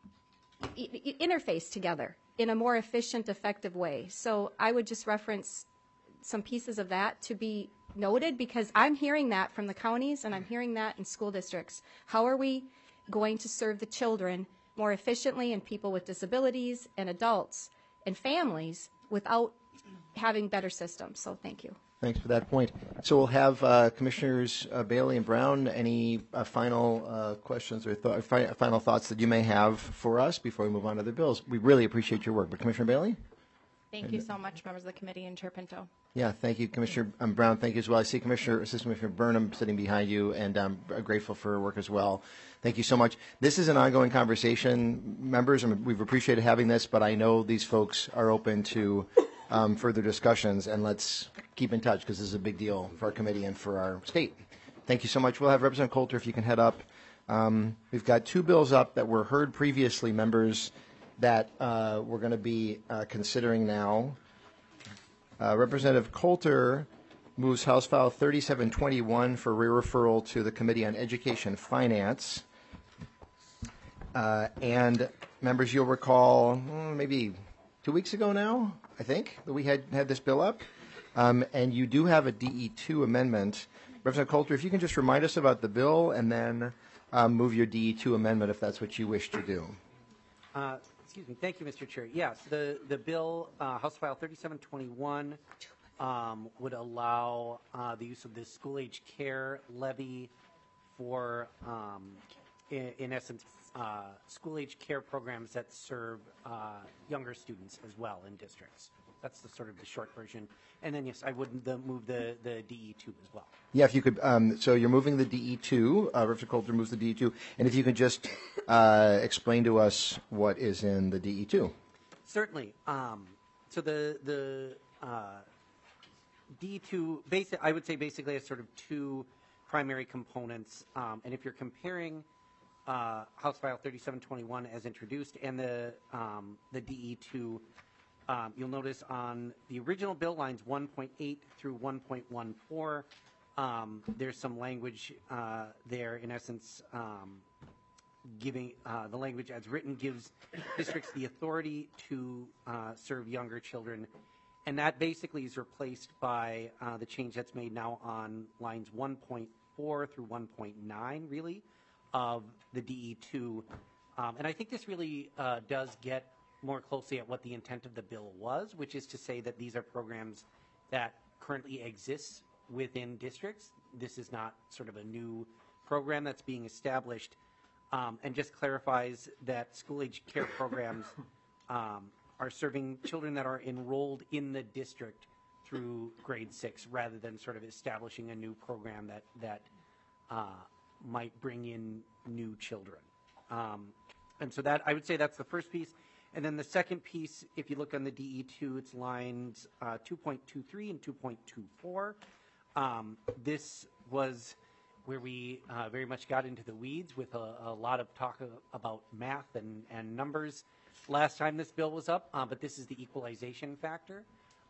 H: interface together in a more efficient, effective way. So I would just reference some pieces of that to be noted, because I'm hearing that from the counties and I'm hearing that in school districts. How are we going to serve the children more efficiently and people with disabilities and adults and families without having better systems? So thank you.
A: Thanks for that point. So we'll have Commissioners Bailey and Brown. Any final questions or final thoughts that you may have for us before we move on to the bills? We really appreciate your work. But Commissioner Bailey?
E: Thank you so much, members of the committee and Chair Pinto.
A: Yeah, thank you, Commissioner Brown. Thank you as well. I see Assistant Commissioner Burnham sitting behind you, and I'm grateful for her work as well. Thank you so much. This is an ongoing conversation, members, and we've appreciated having this, but I know these folks are open to further discussions, and let's keep in touch, because this is a big deal for our committee and for our state. Thank you so much. We'll have Representative Coulter, if you can head up. We've got two bills up that were heard previously, members, that we're going to be considering now. Representative Coulter moves House File 3721 for re-referral to the Committee on Education and Finance. And members, you'll recall maybe 2 weeks ago now, I think, that we had this bill up. And you do have a DE2 amendment. Representative Coulter, if you can just remind us about the bill and then move your DE2 amendment if that's what you wish to do.
F: Excuse me. Thank you, Mr. Chair. Yes, the bill, House File 3721, would allow the use of the school-age care levy for, in essence, school-age care programs that serve younger students as well in districts. That's the sort of the short version. And then, yes, I would move the DE2 as well.
A: Yeah, if you could. So you're moving the DE2. Representative Coulter moves the DE2. And if you could just explain to us what is in the DE2.
F: Certainly. So the D2, I would say basically has sort of two primary components. And if you're comparing House File 3721 as introduced and the DE2, you'll notice on the original bill, lines 1.8 through 1.14, there's some language there, in essence, giving the language as written gives districts the authority to serve younger children. And that basically is replaced by the change that's made now on lines 1.4 through 1.9, really, of the DE2. And I think this really does get more closely at what the intent of the bill was, which is to say that these are programs that currently exist within districts. This is not sort of a new program that's being established, and just clarifies that school-age care programs are serving children that are enrolled in the district through grade 6, rather than sort of establishing a new program that might bring in new children. And so that, I would say that's the first piece. And then the second piece, if you look on the DE2, it's lines 2.23 and 2.24. This was where we very much got into the weeds with a lot of talk about math and numbers last time this bill was up, but this is the equalization factor.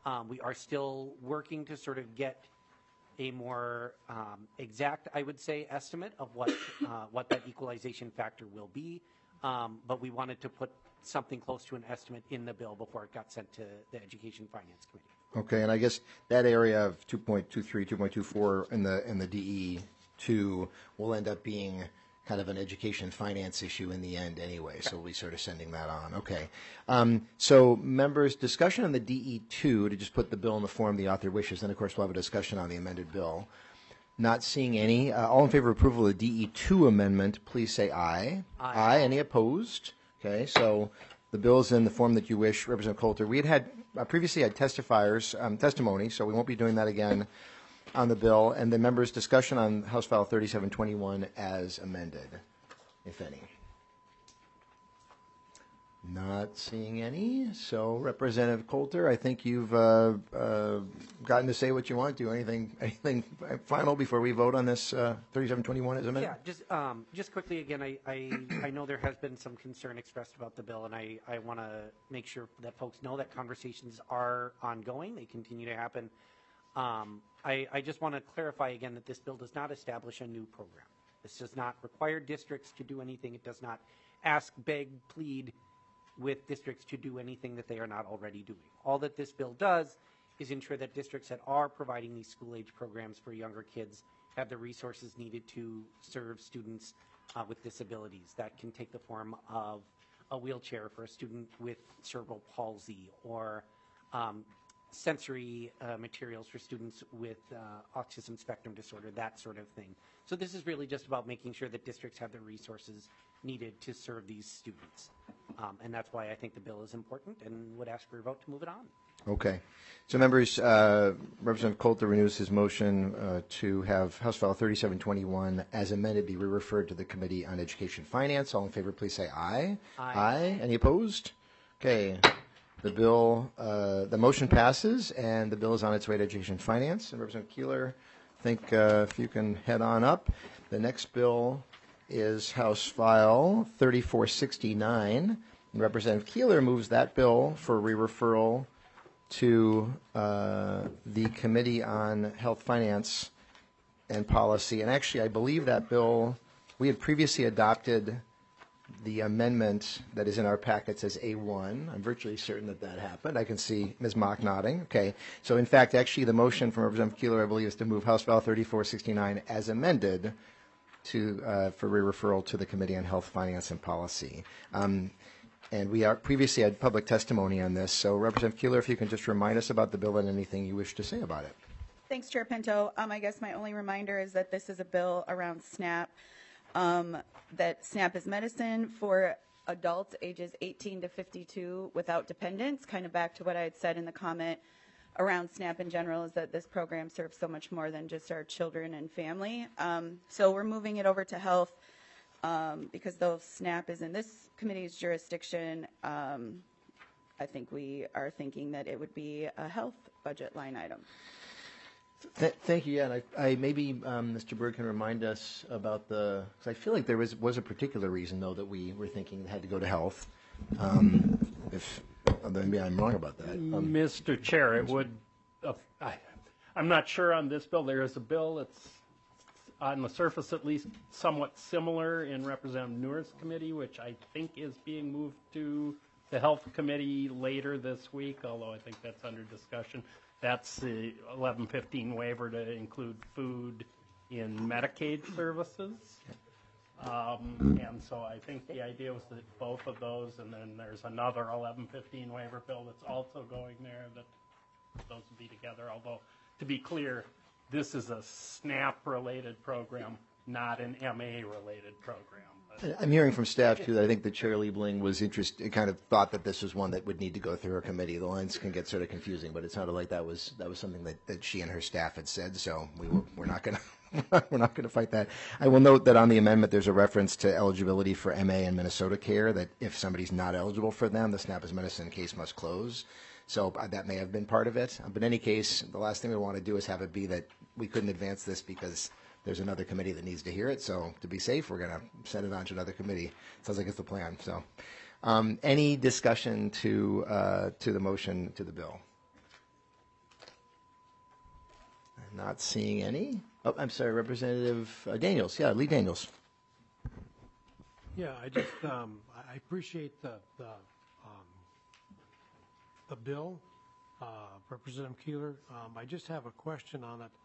F: We are still working to sort of get a more exact, I would say, estimate of what that equalization factor will be. But we wanted to put something close to an estimate in the bill before it got sent to the Education Finance Committee.
A: Okay, and I guess that area of 2.23, 2.24 in the DE2 will end up being kind of an education finance issue in the end anyway, so we'll be sort of sending that on. Okay. So members, discussion on the DE2 to just put the bill in the form the author wishes, then of course we'll have a discussion on the amended bill. Not seeing any. All in favor of approval of the DE2 amendment, please say aye. Aye. Any opposed? Okay, so the bill is in the form that you wish. Representative Coulter, we had previously had testifiers, testimony, so we won't be doing that again on the bill. And the members' discussion on House File 3721 as amended, if any. Not seeing any. So, Representative Coulter, I think you've gotten to say what you want to. Anything final before we vote on this 3721 as amended?
F: Yeah, just quickly again, I know there has been some concern expressed about the bill, and I want to make sure that folks know that conversations are ongoing. They continue to happen. I just want to clarify again that this bill does not establish a new program. This does not require districts to do anything. It does not ask, beg, plead with districts to do anything that they are not already doing. All that this bill does is ensure that districts that are providing these school-age programs for younger kids have the resources needed to serve students with disabilities. That can take the form of a wheelchair for a student with cerebral palsy, or sensory materials for students with autism spectrum disorder, that sort of thing. So this is really just about making sure that districts have the resources needed to serve these students. And that's why I think the bill is important, and would ask for your vote to move it on.
A: Okay. So, members, Representative Coulter renews his motion to have House File 3721 as amended be referred to the Committee on Education Finance. All in favor, please say aye. Aye. Any opposed? Okay. The bill, the motion passes, and the bill is on its way to Education Finance. And Representative Keeler, I think if you can head on up. The next bill is House File 3469. And Representative Keeler moves that bill for re-referral to the Committee on Health, Finance, and Policy. And actually, I believe that bill, we had previously adopted the amendment that is in our packets as A1. I'm virtually certain that that happened. I can see Ms. Mock nodding. Okay. So, in fact, actually, the motion from Representative Keeler, I believe, is to move House File 3469 as amended to for re-referral to the Committee on Health, Finance, and Policy. And we previously had public testimony on this. So, Representative Keeler, if you can just remind us about the bill and anything you wish to say about it.
C: Thanks, Chair Pinto. I guess my only reminder is that this is a bill around SNAP. That SNAP is medicine for adults ages 18 to 52 without dependents. Kind of back to what I had said in the comment around SNAP in general, is that this program serves so much more than just our children and family. So we're moving it over to health because though SNAP is in this committee's jurisdiction, I think we are thinking that it would be a health budget line item.
A: Thank you. Yeah, and I maybe Mr. Berg can remind us about because I feel like there was a particular reason though that we were thinking it had to go to health. If maybe I'm wrong about that.
K: Mr. Chair, it would. I'm not sure on this bill. There is a bill that's on the surface at least somewhat similar in Representative Newer's committee, which I think is being moved to the Health Committee later this week, although I think that's under discussion. That's the 1115 waiver to include food in Medicaid services. And so I think the idea was that both of those, and then there's another 1115 waiver bill that's also going there, that those would be together. Although, to be clear, this is a SNAP-related program, not an MA-related program.
A: I'm hearing from staff too that I think the Chair Liebling was interested, kind of thought that this was one that would need to go through her committee. The lines can get sort of confusing, but it sounded like that was something that she and her staff had said. So we're not going to fight that. I will note that on the amendment there's a reference to eligibility for MA and Minnesota Care. That if somebody's not eligible for them, the SNAP is medicine case must close. So that may have been part of it. But in any case, the last thing we want to do is have it be that we couldn't advance this because there's another committee that needs to hear it. So to be safe, we're going to send it on to another committee. Sounds like it's the plan. So any discussion to the motion to the bill? Not seeing any. Oh, I'm sorry, Representative Daniels. Yeah, Lee Daniels.
L: Yeah, I just I appreciate the bill, Representative Keeler. I just have a question on it.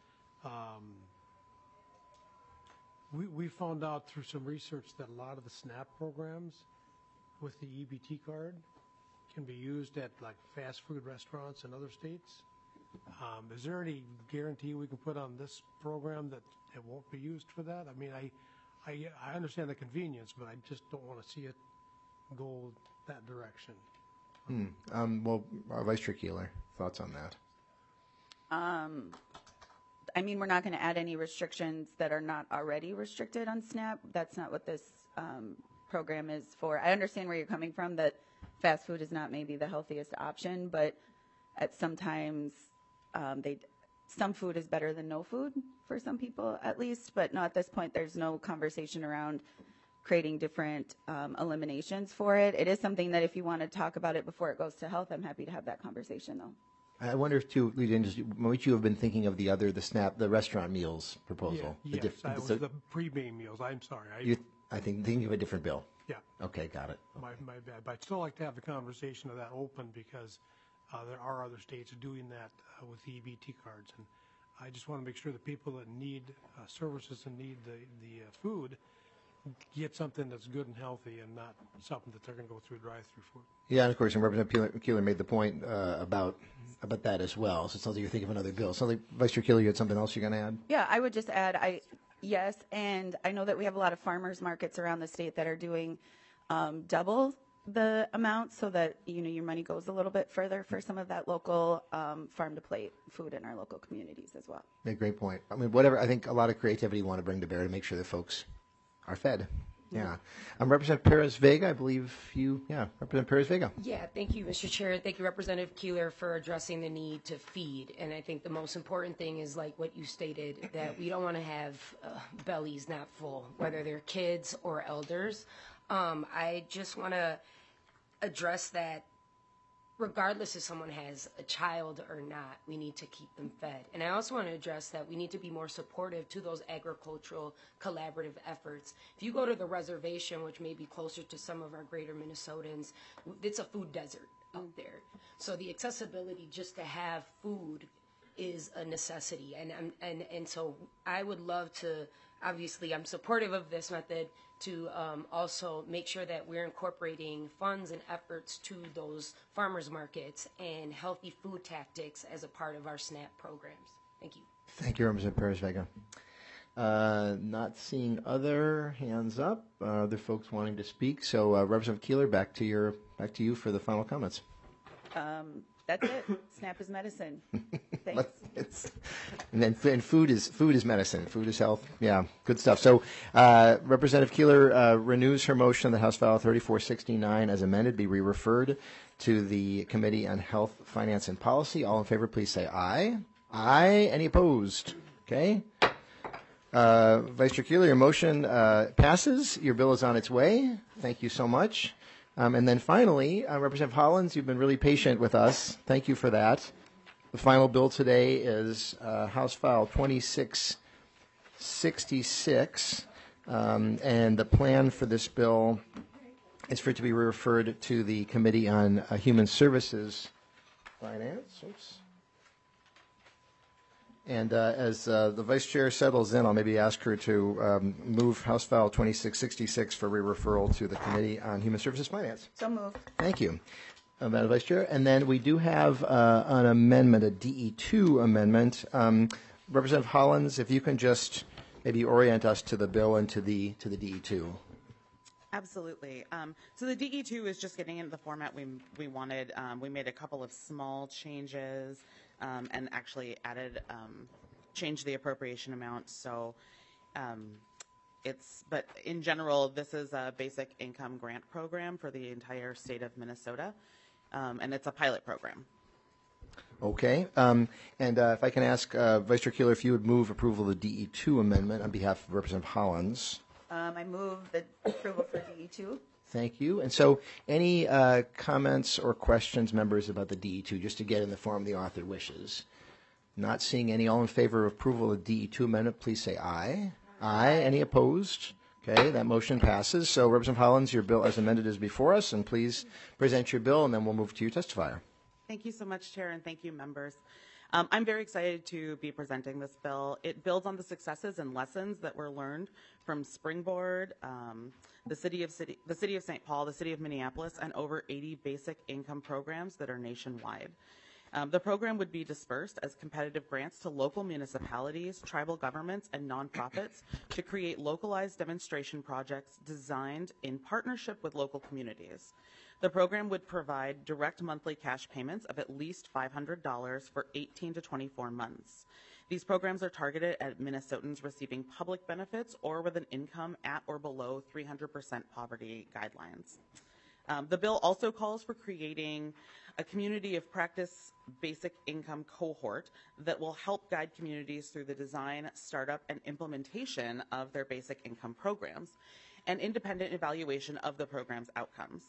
L: We found out through some research that a lot of the SNAP programs with the EBT card can be used at like fast food restaurants in other states. Is there any guarantee we can put on this program that it won't be used for that? I mean, I understand the convenience, but I just don't want to see it go that direction.
A: Well, Vice Chair Keeler, thoughts on that?
C: I mean, we're not going to add any restrictions that are not already restricted on SNAP. That's not what this program is for. I understand where you're coming from, that fast food is not maybe the healthiest option, but at sometimes some food is better than no food for some people at least, but no, at this point there's no conversation around creating different eliminations for it. It is something that if you want to talk about it before it goes to health, I'm happy to have that conversation though.
A: I wonder if too, Lee Daniels, might you have been thinking of the SNAP, the restaurant meals proposal?
L: Yeah, yes, that was the pre-May meals. I'm sorry.
A: I think thinking of a different bill.
L: Yeah.
A: Okay, got it.
L: My bad. But I'd still like to have the conversation of that open because there are other states doing that with the EBT cards. And I just want to make sure the people that need services and need the food get something that's good and healthy and not something that they're going to go through drive-through for.
A: Yeah, and of course, and Representative Keeler made the point about that as well. So it sounds like you're thinking of another bill. So like, Vice Chair Keeler, you had something else you're going to add?
C: Yeah, I would just add, yes, and I know that we have a lot of farmers markets around the state that are doing double the amount so that your money goes a little bit further for some of that local farm to plate food in our local communities as well.
A: Yeah, great point. I mean, whatever. I think a lot of creativity you want to bring to bear to make sure that folks are fed. Yeah. Representative Perez Vega, I believe Representative Perez Vega.
M: Yeah, thank you, Mr. Chair. Thank you, Representative Keeler, for addressing the need to feed. And I think the most important thing is like what you stated, that we don't want to have bellies not full, whether they're kids or elders. I just want to address that regardless if someone has a child or not, we need to keep them fed. And I also want to address that we need to be more supportive to those agricultural collaborative efforts. If you go to the reservation, which may be closer to some of our greater Minnesotans, it's a food desert out there. So the accessibility just to have food is a necessity. And so I would love to, obviously I'm supportive of this method, to also make sure that we're incorporating funds and efforts to those farmers markets and healthy food tactics as a part of our SNAP programs. Thank you.
A: Thank you, Representative Perez Vega. Not seeing other hands up, other folks wanting to speak. So Representative Keeler, back to you for the final comments.
C: That's it. SNAP is medicine. Thanks.
A: And food is medicine. Food is health. Yeah, good stuff. So Representative Keeler renews her motion that House File 3469 as amended be re-referred to the Committee on Health, Finance, and Policy. All in favor, please say aye. Aye. Any opposed? Okay. Vice Chair Keeler, your motion passes. Your bill is on its way. Thank you so much. And then finally, Representative Hollins, you've been really patient with us. Thank you for that. The final bill today is House File 2666, and the plan for this bill is for it to be referred to the Committee on Human Services, Finance. Oops. And as the Vice Chair settles in, I'll maybe ask her to move House File 2666 for re-referral to the Committee on Human Services Finance.
C: So moved.
A: Thank you, Madam Vice Chair. And then we do have an amendment, a DE2 amendment. Representative Hollins, if you can just maybe orient us to the bill and to the DE2.
N: Absolutely. So the DE2 is just getting into the format we wanted. We made a couple of small changes and actually changed the appropriation amount. So but in general, this is a basic income grant program for the entire state of Minnesota, and it's a pilot program.
A: Okay. And if I can ask Vice Chair Keeler if you would move approval of the DE2 amendment on behalf of Representative Hollins.
C: I move the approval for DE2.
A: Thank you. And so any comments or questions, members, about the DE2, just to get in the form the author wishes? Not seeing any. All in favor of approval of DE2 amendment, please say aye. Aye. Any opposed? Okay, that motion passes. So, Representative Hollins, your bill as amended is before us, and please present your bill, and then we'll move to you, testifier.
N: Thank you so much, Chair, and thank you, members. I'm very excited to be presenting this bill. It builds on the successes and lessons that were learned from Springboard, the City of St. Paul, the City of Minneapolis, and over 80 basic income programs that are nationwide. The program would be dispersed as competitive grants to local municipalities, tribal governments, and nonprofits to create localized demonstration projects designed in partnership with local communities. The program would provide direct monthly cash payments of at least $500 for 18 to 24 months. These programs are targeted at Minnesotans receiving public benefits or with an income at or below 300% poverty guidelines. The bill also calls for creating a community of practice basic income cohort that will help guide communities through the design, startup, and implementation of their basic income programs and independent evaluation of the program's outcomes.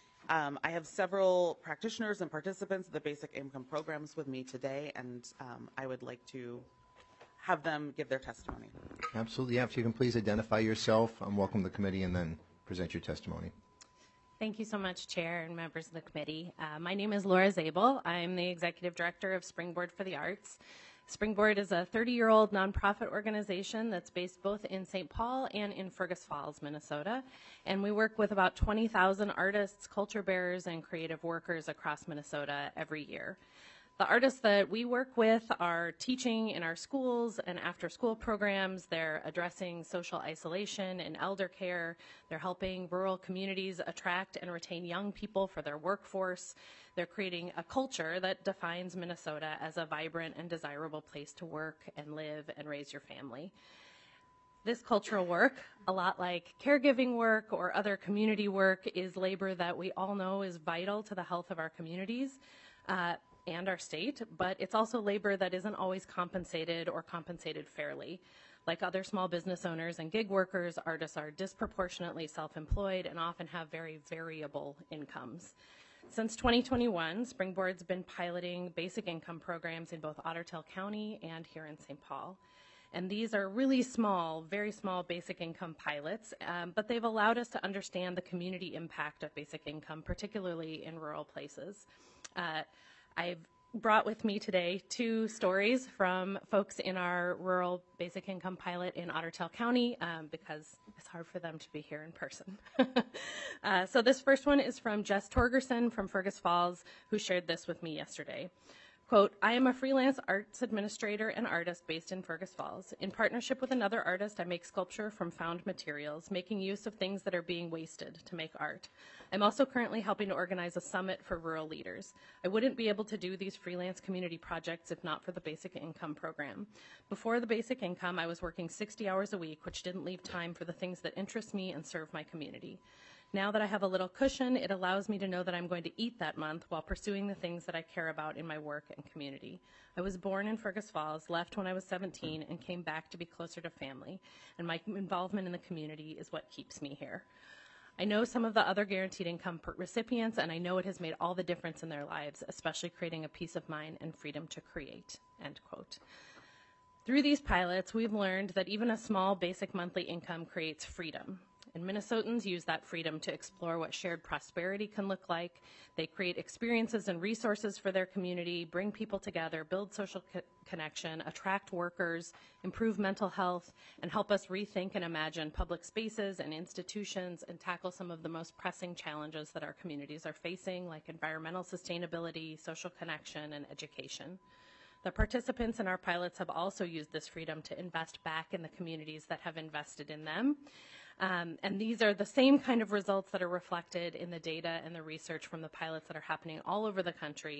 N: I have several practitioners and participants of the basic income programs with me today, and I would like to have them give their testimony.
A: Absolutely. Yeah, if you can please identify yourself, welcome to the committee, and then present your testimony.
O: Thank you so much, Chair and members of the committee. My name is Laura Zabel. I'm the Executive Director of Springboard for the Arts. Springboard is a 30-year-old nonprofit organization that's based both in St. Paul and in Fergus Falls, Minnesota. And we work with about 20,000 artists, culture bearers, and creative workers across Minnesota every year. The artists that we work with are teaching in our schools and after-school programs. They're addressing social isolation and elder care. They're helping rural communities attract and retain young people for their workforce. They're creating a culture that defines Minnesota as a vibrant and desirable place to work and live and raise your family. This cultural work, a lot like caregiving work or other community work, is labor that we all know is vital to the health of our communities and our state, but it's also labor that isn't always compensated or compensated fairly. Like other small business owners and gig workers, artists are disproportionately self-employed and often have very variable incomes. Since 2021, Springboard's been piloting basic income programs in both Otter Tail County and here in St. Paul. And these are really small, very small basic income pilots, but they've allowed us to understand the community impact of basic income, particularly in rural places. I've brought with me today two stories from folks in our rural basic income pilot in Otter Tail County because it's hard for them to be here in person. So this first one is from Jess Torgerson from Fergus Falls, who shared this with me yesterday. Quote, I am a freelance arts administrator and artist based in Fergus Falls. In partnership with another artist, I make sculpture from found materials, making use of things that are being wasted to make art. I'm also currently helping to organize a summit for rural leaders. I wouldn't be able to do these freelance community projects if not for the basic income program. Before the basic income, I was working 60 hours a week, which didn't leave time for the things that interest me and serve my community. Now that I have a little cushion, it allows me to know that I'm going to eat that month while pursuing the things that I care about in my work and community. I was born in Fergus Falls, left when I was 17, and came back to be closer to family. And my involvement in the community is what keeps me here. I know some of the other guaranteed income recipients, and I know it has made all the difference in their lives, especially creating a peace of mind and freedom to create, end quote. Through these pilots, we've learned that even a small basic monthly income creates freedom. And Minnesotans use that freedom to explore what shared prosperity can look like. They create experiences and resources for their community, bring people together, build social connection, attract workers, improve mental health, and help us rethink and imagine public spaces and institutions and tackle some of the most pressing challenges that our communities are facing, like environmental sustainability, social connection, and education. The participants in our pilots have also used this freedom to invest back in the communities that have invested in them. And these are the same kind of results that are reflected in the data and the research from the pilots that are happening all over the country.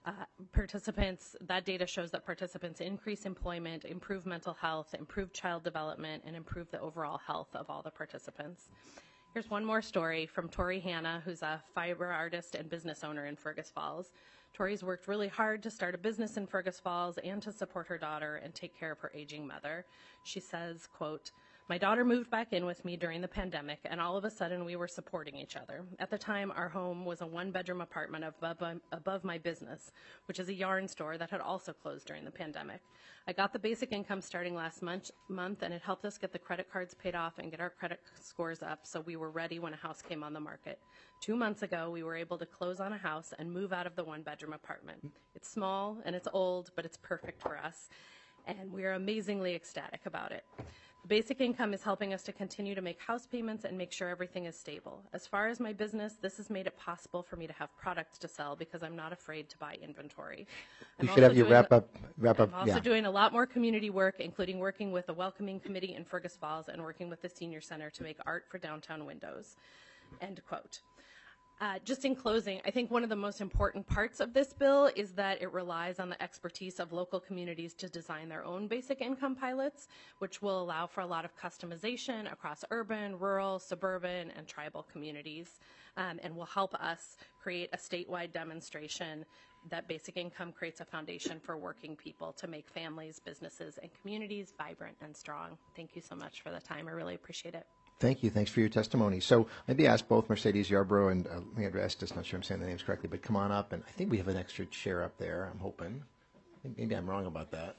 O: That data shows that participants increase employment, improve mental health, improve child development, and improve the overall health of all the participants. Here's one more story from Tori Hanna, who's a fiber artist and business owner in Fergus Falls. Tori's worked really hard to start a business in Fergus Falls and to support her daughter and take care of her aging mother. She says, quote, My daughter moved back in with me during the pandemic, and all of a sudden we were supporting each other. At the time, our home was a one-bedroom apartment above my business, which is a yarn store that had also closed during the pandemic. I got the basic income starting last month, and it helped us get the credit cards paid off and get our credit scores up, so we were ready when a house came on the market. 2 months ago, we were able to close on a house and move out of the one-bedroom apartment. It's small and it's old, but it's perfect for us, and we are amazingly ecstatic about it. The basic income is helping us to continue to make house payments and make sure everything is stable. As far as my business, this has made it possible for me to have products to sell because I'm not afraid to buy inventory.
A: You should have your wrap up.
O: I'm also doing a lot more community work, including working with the Welcoming Committee in Fergus Falls and working with the Senior Center to make art for downtown windows. End quote. Just in closing, I think one of the most important parts of this bill is that it relies on the expertise of local communities to design their own basic income pilots, which will allow for a lot of customization across urban, rural, suburban, and tribal communities, and will help us create a statewide demonstration that basic income creates a foundation for working people to make families, businesses, and communities vibrant and strong. Thank you so much for the time. I really appreciate it.
A: Thank you. Thanks for your testimony. So maybe ask both Mercedes Yarbrough and Leandra Estes, not sure I'm saying the names correctly, but come on up. And I think we have an extra chair up there, I'm hoping. Maybe I'm wrong about that.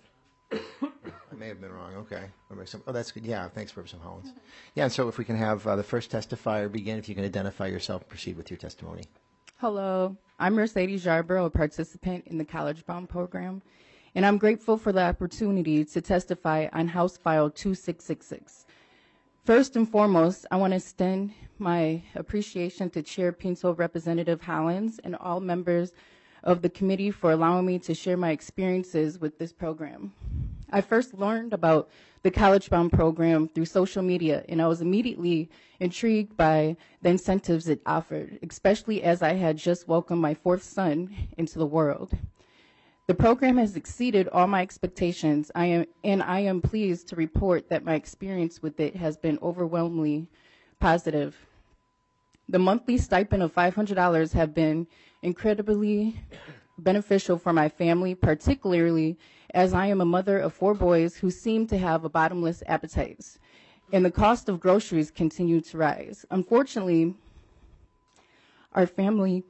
A: I may have been wrong. Okay. Oh, that's good. Yeah, thanks, Representative Hollins. Yeah, and so if we can have the first testifier begin, if you can identify yourself, proceed with your testimony.
P: Hello. I'm Mercedes Yarbrough, a participant in the College Bound program, and I'm grateful for the opportunity to testify on House File 2666. First and foremost, I want to extend my appreciation to Chair Pinto, Representative Hollins, and all members of the committee for allowing me to share my experiences with this program. I first learned about the College Bound program through social media, and I was immediately intrigued by the incentives it offered, especially as I had just welcomed my fourth son into the world. The program has exceeded all my expectations, I am pleased to report that my experience with it has been overwhelmingly positive. The monthly stipend of $500 have been incredibly beneficial for my family, particularly as I am a mother of 4 boys who seem to have a bottomless appetites, and the cost of groceries continue to rise. Unfortunately, our family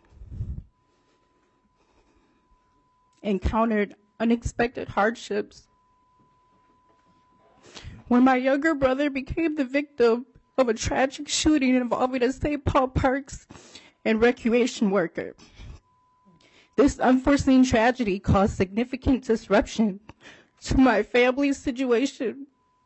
P: encountered unexpected hardships when my younger brother became the victim of a tragic shooting involving a St. Paul Parks and recreation worker. This unforeseen tragedy caused significant disruption to my family's situation.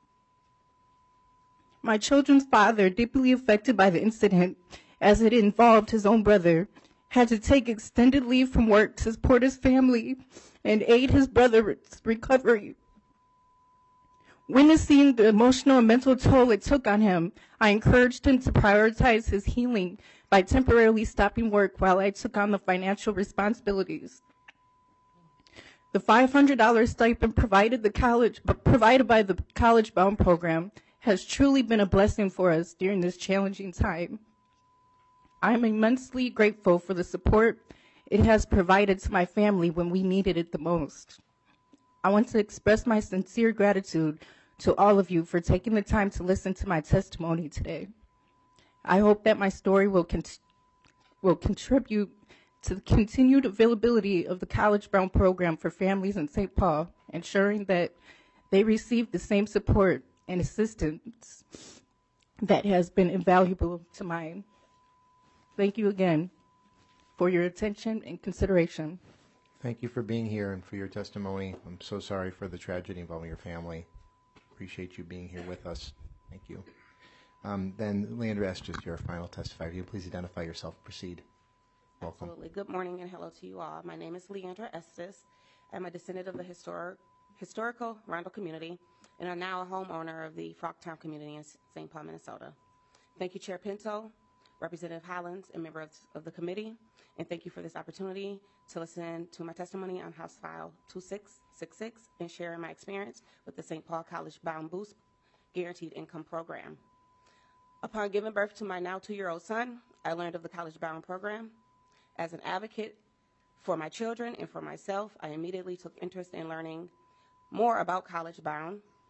P: My children's father, deeply affected by the incident as it involved his own brother, had to take extended leave from work to support his family and aid his brother's recovery. Witnessing the emotional and mental toll it took on him, I encouraged him to prioritize his healing by temporarily stopping work while I took on the financial responsibilities. The $500 stipend provided by the College Bound program has truly been a blessing for us during this challenging time. I'm immensely grateful for the support it has provided to my family when we needed it the most. I want to express my sincere gratitude to all of you for taking the time to listen to my testimony today. I hope that my story will contribute to the continued availability of the College Bound program for families in St. Paul, ensuring that they receive the same support and assistance that has been invaluable to mine. Thank you again for your attention and consideration.
A: Thank you for being here and for your testimony. I'm so sorry for the tragedy involving your family. Appreciate you being here with us. Thank you. Then Leandra Estes, your final testifier. Will you please identify yourself? Proceed. Welcome.
Q: Absolutely. Good morning and hello to you all. My name is Leandra Estes. I'm a descendant of the historical Randall community and am now a homeowner of the Frogtown community in St. Paul, Minnesota. Thank you, Chair Pinto, Representative Hollins, and members of the committee, and thank you for this opportunity to listen to my testimony on House File 2666 and share my experience with the St. Paul College Bound Boost Guaranteed Income Program. Upon giving birth to my now 2-year-old son, I learned of the College Bound program. As an advocate for my children and for myself, I immediately took interest in learning more about College Bound.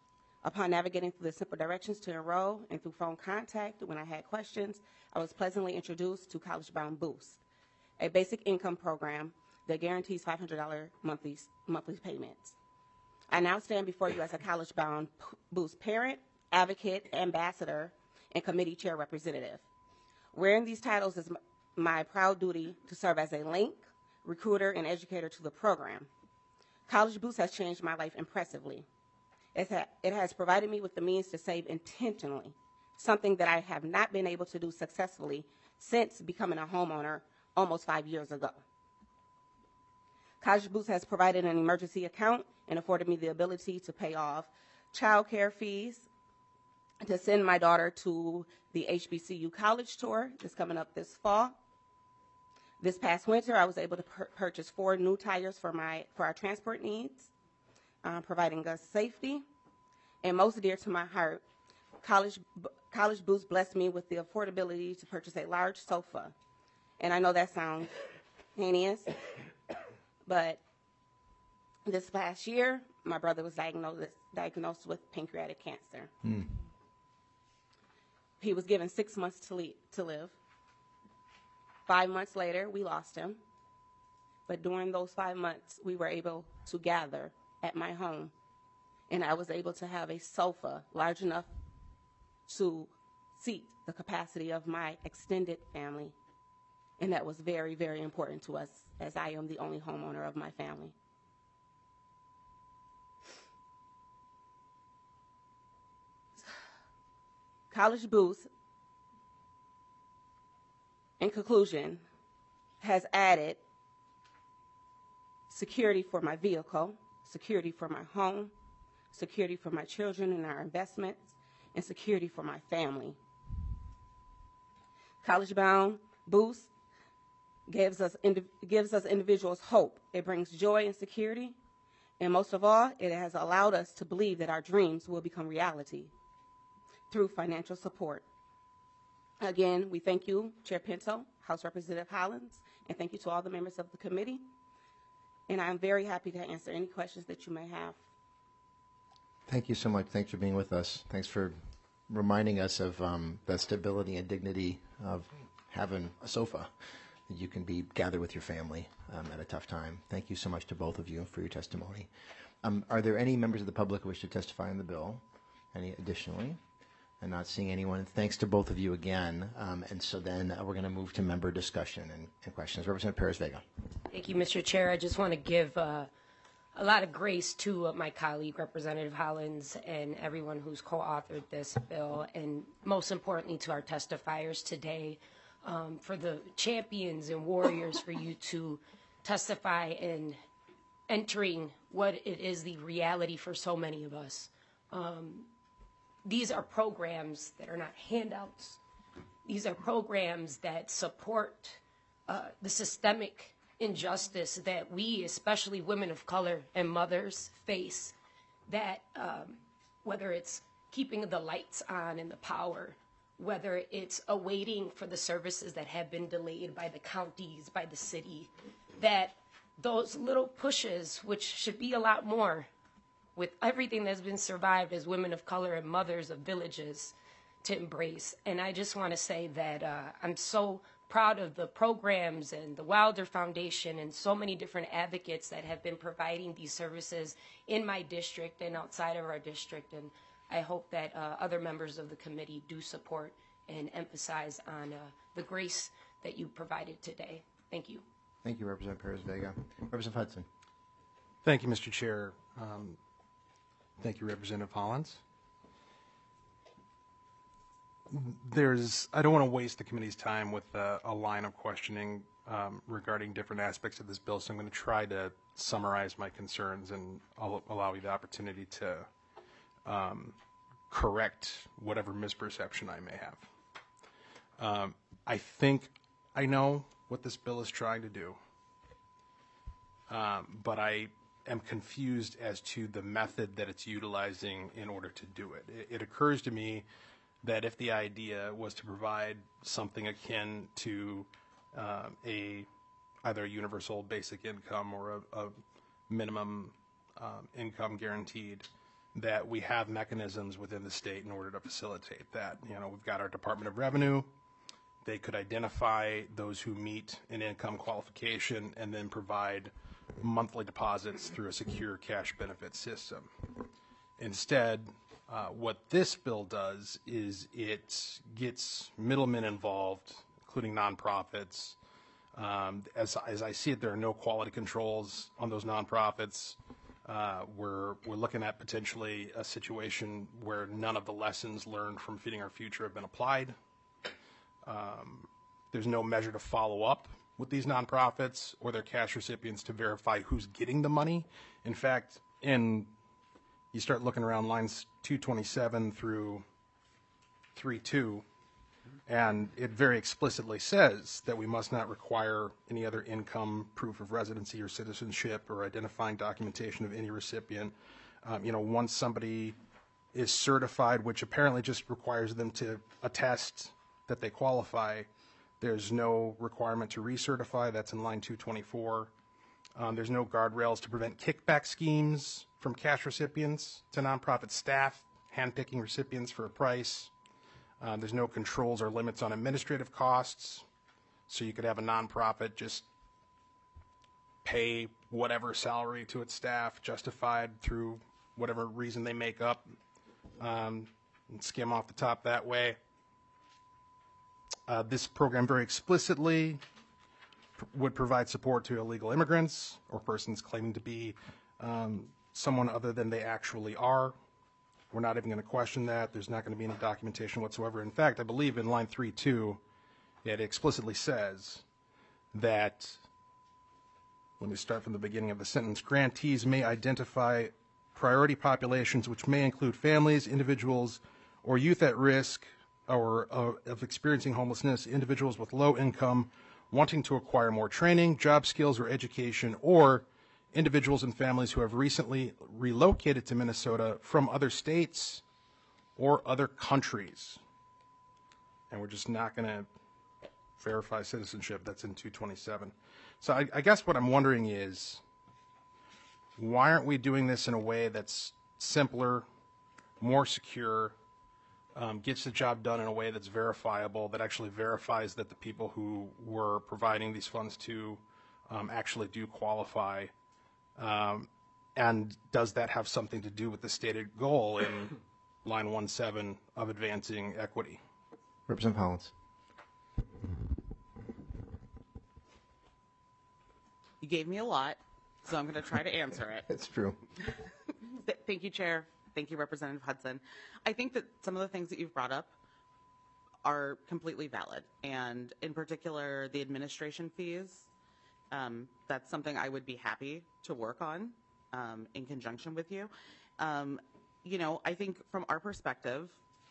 Q: Upon navigating through the simple directions to enroll and through phone contact when I had questions, I was pleasantly introduced to College Bound Boost, a basic income program that guarantees $500 monthly payments. I now stand before you as a College Bound Boost parent, advocate, ambassador, and committee chair representative. Wearing these titles is my proud duty to serve as a link, recruiter, and educator to the program. College Boost has changed my life impressively. It has provided me with the means to save intentionally, something that I have not been able to do successfully since becoming a homeowner almost 5 years ago. College Boost has provided an emergency account and afforded me the ability to pay off child care fees, to send my daughter to the HBCU college tour that's coming up this fall. This past winter, I was able to purchase 4 new tires for our transport needs, providing us safety. And most dear to my heart, College Boost blessed me with the affordability to purchase a large sofa. And I know that sounds heinous, but this past year, my brother was diagnosed with pancreatic cancer. He was given 6 months to live. 5 months later, we lost him. But during those 5 months, we were able to gather at my home, and I was able to have a sofa large enough to seat the capacity of my extended family. And that was very, very important to us, as I am the only homeowner of my family. College Boost, in conclusion, has added security for my vehicle, security for my home, security for my children and our investments, and security for my family. College Bound Boost gives us individuals hope. It brings joy and security, and most of all, it has allowed us to believe that our dreams will become reality through financial support. Again, we thank you, Chair Pinto, House Representative Hollins, and thank you to all the members of the committee. And I'm very happy to answer any questions that you may have.
A: Thank you so much. Thanks for being with us. Thanks for reminding us of the stability and dignity of having a sofa that you can gather with your family at a tough time. Thank you so much to both of you for your testimony. Are there any members of the public who wish to testify on the bill? Any additionally? I'm not seeing anyone. Thanks to both of you again. And so then we're going to move to member discussion and questions. Representative Perez-Vega.
M: Thank you, Mr. Chair. I just want to give a lot of grace to my colleague, Representative Hollins, and everyone who's co-authored this bill, and most importantly to our testifiers today, for the champions and warriors for you to testify and entering what it is the reality for so many of us. These are programs that are not handouts. These are programs that support the systemic injustice that we, especially women of color and mothers, face. That whether it's keeping the lights on and the power, whether it's awaiting for the services that have been delayed by the counties, by the city, that those little pushes, which should be a lot more, with everything that's been survived as women of color and mothers of villages, to embrace. And I just want to say that I'm so proud of the programs and the Wilder Foundation and so many different advocates that have been providing these services in my district and outside of our district. And I hope that other members of the committee do support and emphasize on the grace that you provided today. Thank you.
A: Thank you, Representative Perez-Vega. Representative Hudson.
R: Thank you, Mr. Chair. Thank you, Representative Hollins. I don't want to waste the committee's time with a line of questioning regarding different aspects of this bill, so I'm going to try to summarize my concerns, and I'll allow you the opportunity to correct whatever misperception I may have. I think I know what this bill is trying to do, but I am confused as to the method that it's utilizing in order to do it. It occurs to me that if the idea was to provide something akin to either a universal basic income or a minimum income guaranteed, that we have mechanisms within the state in order to facilitate that. You know, we've got our Department of Revenue. They could identify those who meet an income qualification and then provide monthly deposits through a secure cash benefit system. Instead, what this bill does is it gets middlemen involved, including nonprofits. As I see it, there are no quality controls on those nonprofits. We're looking at potentially a situation where none of the lessons learned from Feeding Our Future have been applied. There's no measure to follow up with these nonprofits or their cash recipients to verify who's getting the money. In fact, you start looking around lines 227 through 32, and it very explicitly says that we must not require any other income, proof of residency or citizenship, or identifying documentation of any recipient. Once somebody is certified, which apparently just requires them to attest that they qualify, there's no requirement to recertify. That's in line 224. There's no guardrails to prevent kickback schemes from cash recipients to nonprofit staff, handpicking recipients for a price. There's no controls or limits on administrative costs, so you could have a nonprofit just pay whatever salary to its staff justified through whatever reason they make up, and skim off the top that way. This program very explicitly would provide support to illegal immigrants or persons claiming to be someone other than they actually are. We're not even going to question that. There's not going to be any documentation whatsoever. In fact, I believe in line 3.2, it explicitly says that, let me start from the beginning of the sentence, grantees may identify priority populations which may include families, individuals, or youth at risk or of experiencing homelessness, individuals with low income wanting to acquire more training, job skills, or education, or individuals and families who have recently relocated to Minnesota from other states or other countries. And we're just not going to verify citizenship. That's in 227. So I guess what I'm wondering is, why aren't we doing this in a way that's simpler, more secure, gets the job done in a way that's verifiable, that actually verifies that the people who we're providing these funds to actually do qualify? And does that have something to do with the stated goal in line 1.7 of advancing equity?
A: Representative Hollins.
N: You gave me a lot, so I'm going to try to answer it.
A: It's true.
N: Thank you, Chair. Thank you, Representative Hudson. I think that some of the things that you've brought up are completely valid, and in particular, the administration fees. That's something I would be happy to work on in conjunction with you. I think from our perspective,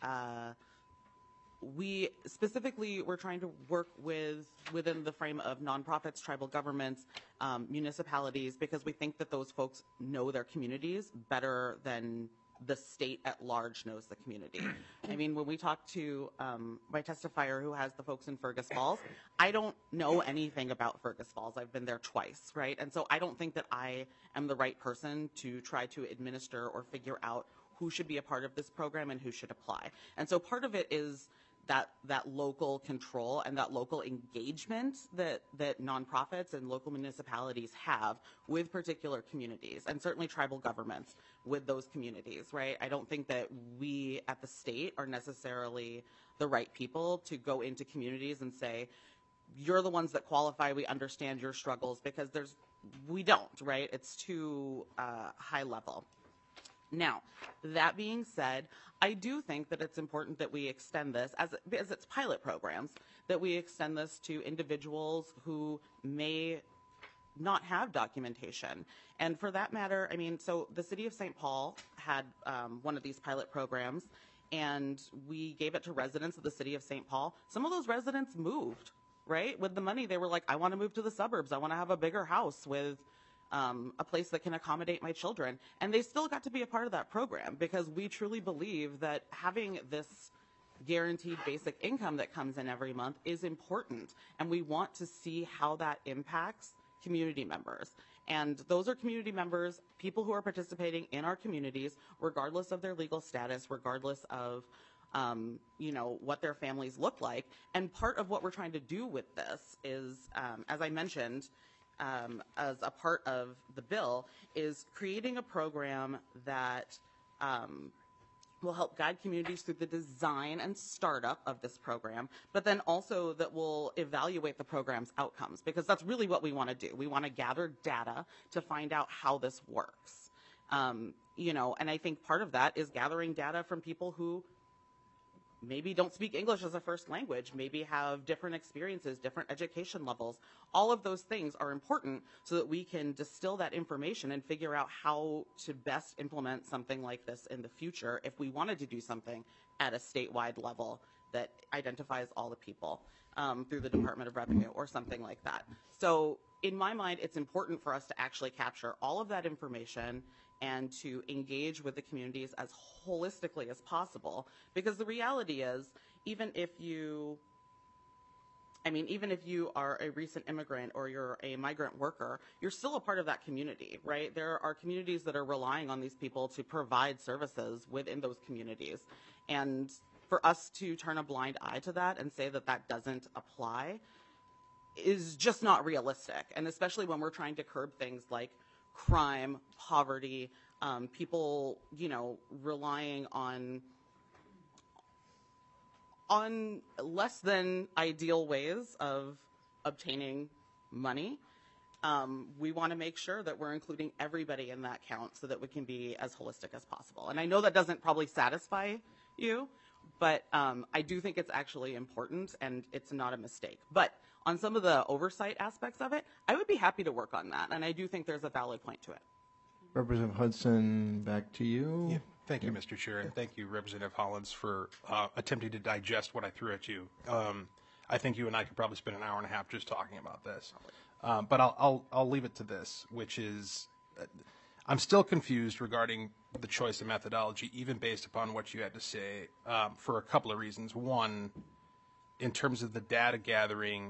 N: we're trying to work within the frame of nonprofits, tribal governments, municipalities, because we think that those folks know their communities better than the state at large knows the community. I mean, when we talk to my testifier who has the folks in Fergus Falls, I don't know anything about Fergus Falls. I've been there twice, right? And so I don't think that I am the right person to try to administer or figure out who should be a part of this program and who should apply. And so part of it is that local control and that local engagement that nonprofits and local municipalities have with particular communities, and certainly tribal governments with those communities, right? I don't think that we at the state are necessarily the right people to go into communities and say, you're the ones that qualify, we understand your struggles, because we don't, right? It's too high level. Now, that being said, I do think that it's important that we extend this, as it's pilot programs, that we extend this to individuals who may not have documentation. And for that matter, I mean, so the city of St. Paul had one of these pilot programs, and we gave it to residents of the city of St. Paul. Some of those residents moved, right? With the money, they were like, I want to move to the suburbs. I want to have a bigger house with a place that can accommodate my children. And they still got to be a part of that program, because we truly believe that having this guaranteed basic income that comes in every month is important. And we want to see how that impacts community members. And those are community members, people who are participating in our communities, regardless of their legal status, regardless of what their families look like. And part of what we're trying to do with this is, as I mentioned, as a part of the bill, is creating a program that will help guide communities through the design and startup of this program, but then also that will evaluate the program's outcomes, because that's really what we want to do. We want to gather data to find out how this works. And I think part of that is gathering data from people who maybe don't speak English as a first language, maybe have different experiences, different education levels. All of those things are important so that we can distill that information and figure out how to best implement something like this in the future if we wanted to do something at a statewide level that identifies all the people through the Department of Revenue or something like that. So in my mind, it's important for us to actually capture all of that information and to engage with the communities as holistically as possible. Because the reality is, even if you are a recent immigrant or you're a migrant worker, you're still a part of that community, right? There are communities that are relying on these people to provide services within those communities. And for us to turn a blind eye to that and say that that doesn't apply is just not realistic. And especially when we're trying to curb things like crime, poverty, people, relying on less than ideal ways of obtaining money. We want to make sure that we're including everybody in that count so that we can be as holistic as possible. And I know that doesn't probably satisfy you, but I do think it's actually important and it's not a mistake. But on some of the oversight aspects of it, I would be happy to work on that. And I do think there's a valid point to it.
A: Representative Hudson, back to you.
R: Yeah, thank you, Mr. Chair, and thank you, Representative Hollins, for attempting to digest what I threw at you. I think you and I could probably spend an hour and a half just talking about this. But I'll leave it to this, which is I'm still confused regarding the choice of methodology, even based upon what you had to say, for a couple of reasons. One, in terms of the data gathering,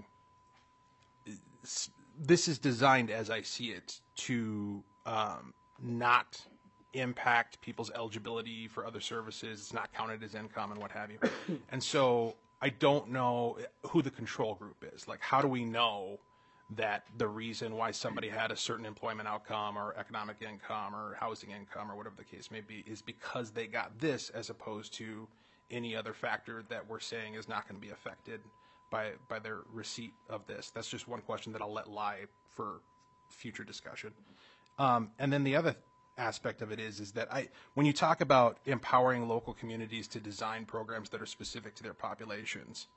R: this is designed, as I see it, to not impact people's eligibility for other services. It's not counted as income and what have you. And so I don't know who the control group is. Like, how do we know that the reason why somebody had a certain employment outcome or economic income or housing income or whatever the case may be is because they got this, as opposed to any other factor that we're saying is not going to be affected by their receipt of this? That's just one question that I'll let lie for future discussion. And then the other aspect of it is that when you talk about empowering local communities to design programs that are specific to their populations,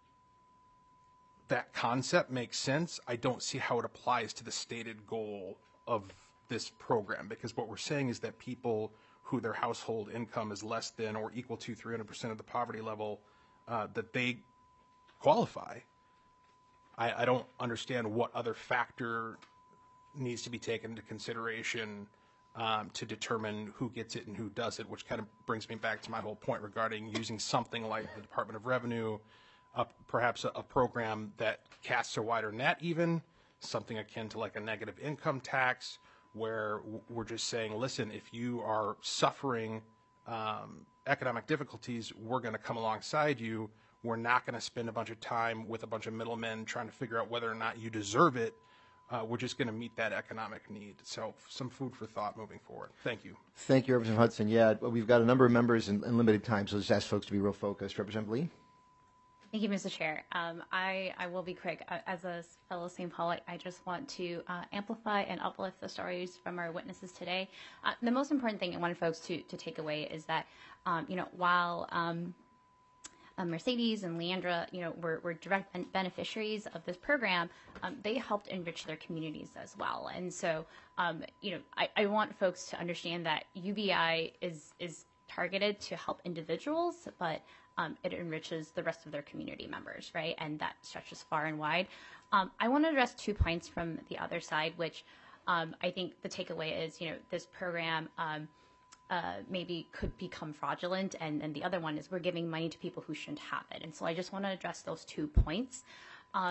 R: that concept makes sense. I don't see how it applies to the stated goal of this program, because what we're saying is that people who their household income is less than or equal to 300% of the poverty level, that they qualify. I don't understand what other factor needs to be taken into consideration to determine who gets it and who does it, which kind of brings me back to my whole point regarding using something like the Department of Revenue, perhaps a program that casts a wider net, even something akin to like a negative income tax, where we're just saying, listen, if you are suffering economic difficulties, we're going to come alongside you. We're not going to spend a bunch of time with a bunch of middlemen trying to figure out whether or not you deserve it. We're just going to meet that economic need. So some food for thought moving forward. Thank you.
A: Thank you, Representative Hudson. Yeah, we've got a number of members in limited time, so just ask folks to be real focused. Representative Lee?
S: Thank you, Mr. Chair. I will be quick. As a fellow St. Paul, I just want to amplify and uplift the stories from our witnesses today. The most important thing I want folks to take away is that, while Mercedes and Leandra, were direct beneficiaries of this program, they helped enrich their communities as well. And so, I want folks to understand that UBI is targeted to help individuals, but it enriches the rest of their community members, right? And that stretches far and wide. I want to address 2 points from the other side, which I think the takeaway is, this program maybe could become fraudulent, and the other one is we're giving money to people who shouldn't have it. And so I just want to address those 2 points.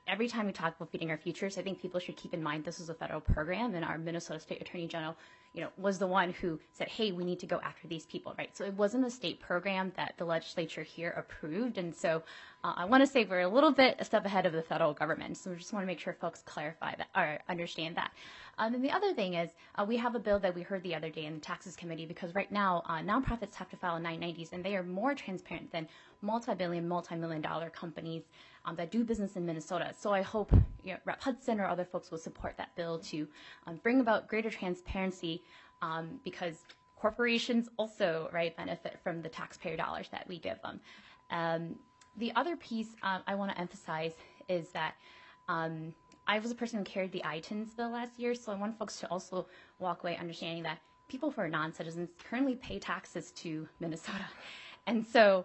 S: every time we talk about Feeding Our Futures, I think people should keep in mind this is a federal program, and our Minnesota State Attorney General, was the one who said, hey, we need to go after these people, right? So it wasn't a state program that the legislature here approved. And so I want to say we're a step ahead of the federal government. So we just want to make sure folks clarify that or understand that. And the other thing is we have a bill that we heard the other day in the Taxes Committee, because right now nonprofits have to file 990s, and they are more transparent than multi-million dollar companies that do business in Minnesota. So I hope Rep. Hudson or other folks will support that bill to bring about greater transparency, because corporations also benefit from the taxpayer dollars that we give them. The other piece I want to emphasize is that I was a person who carried the ITINs bill last year, so I want folks to also walk away understanding that people who are non-citizens currently pay taxes to Minnesota. And so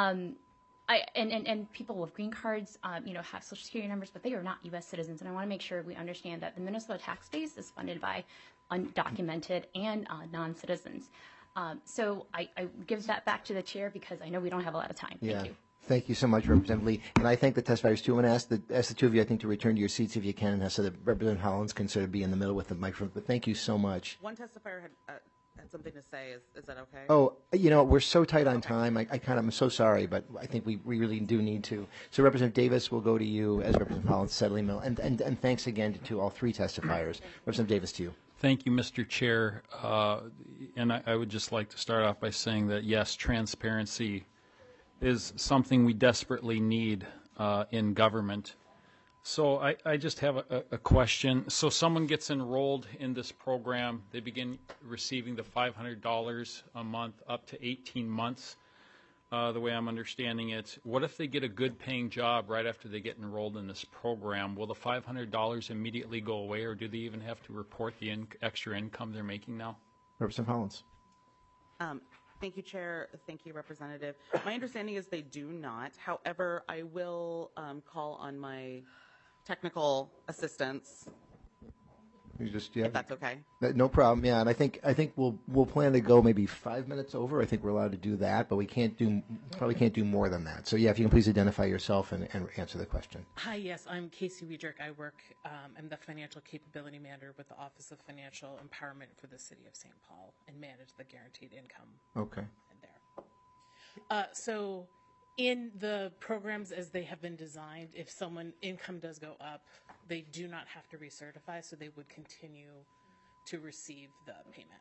S: and people with green cards, have Social Security numbers, but they are not U.S. citizens. And I want to make sure we understand that the Minnesota tax base is funded by undocumented and non-citizens. So I give that back to the chair because I know we don't have a lot of time. Thank you.
A: Thank you so much, Representative Lee. And I thank the testifiers, too. I'm going to ask the two of you, I think, to return to your seats if you can, so that Representative Hollins can sort of be in the middle with the microphone. But thank you so much.
N: One testifier had something to say. Is that okay?
A: Oh, we're so tight on time. I'm so sorry, but I think we really do need to. So Representative Davis, will go to you as Representative Hollins, settling mill. And thanks again to all three testifiers. Representative Davis, to you.
T: Thank you, Mr. Chair. And I would just like to start off by saying that, yes, transparency is something we desperately need in government. So I just have a question. So someone gets enrolled in this program, they begin receiving the $500 a month up to 18 months, the way I'm understanding it. What if they get a good paying job right after they get enrolled in this program? Will the $500 immediately go away, or do they even have to report the extra income they're making now?
A: Representative Hollins.
N: Thank you, Chair. Thank you, Representative. My understanding is they do not. However, I will call on my technical assistance. If that's okay.
A: No problem. Yeah, and I think we'll plan to go maybe 5 minutes over. I think we're allowed to do that, but we probably can't do more than that. So yeah, if you can please identify yourself and answer the question.
U: Hi, yes, I'm Casey Wiedrick. I'm the Financial Capability Manager with the Office of Financial Empowerment for the City of St. Paul and manage the guaranteed income.
A: Okay.
U: So in the programs as they have been designed, if someone income does go up, they do not have to recertify, so they would continue to receive the payment.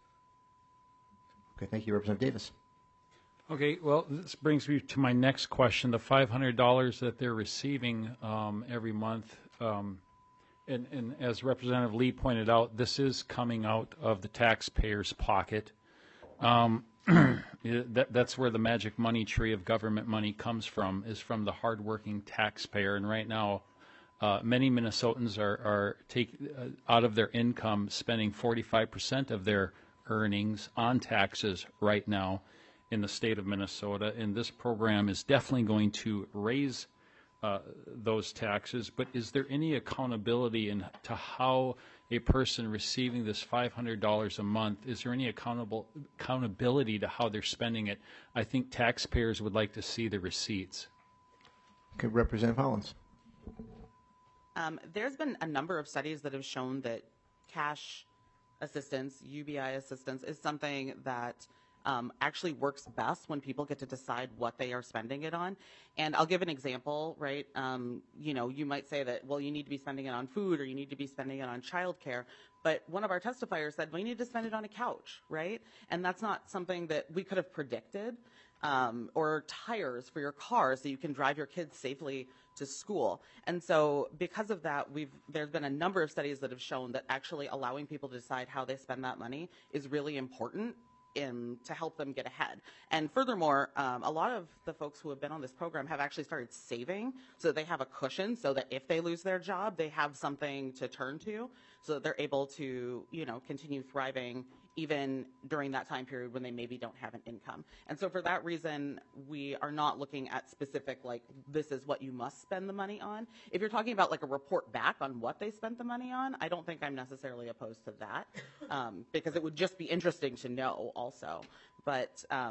A: Okay, thank you, Representative Davis.
T: Okay, well, this brings me to my next question. The $500 that they're receiving every month, and as Representative Lee pointed out, this is coming out of the taxpayer's pocket. That's where the magic money tree of government money comes from, is from the hardworking taxpayer. And right now, many Minnesotans are out of their income spending 45% of their earnings on taxes right now in the state of Minnesota. And this program is definitely going to raise those taxes. But is there any accountability to how a person receiving this $500 a month, is there any accountability to how they're spending it? I think taxpayers would like to see the receipts.
A: Okay, Representative Hollins.
N: There's been a number of studies that have shown that cash assistance, UBI assistance, is something that actually works best when people get to decide what they are spending it on. And I'll give an example, right? You might say that, well, you need to be spending it on food or you need to be spending it on childcare. But one of our testifiers said, well, you need to spend it on a couch, right? And that's not something that we could have predicted. Or tires for your car so you can drive your kids safely to school. And so because of that, there's been a number of studies that have shown that actually allowing people to decide how they spend that money is really important to help them get ahead. And furthermore, a lot of the folks who have been on this program have actually started saving so that they have a cushion so that if they lose their job, they have something to turn to so that they're able to, continue thriving even during that time period when they maybe don't have an income. And so for that reason, we are not looking at specific, this is what you must spend the money on. If you're talking about a report back on what they spent the money on, I don't think I'm necessarily opposed to that because it would just be interesting to know also. But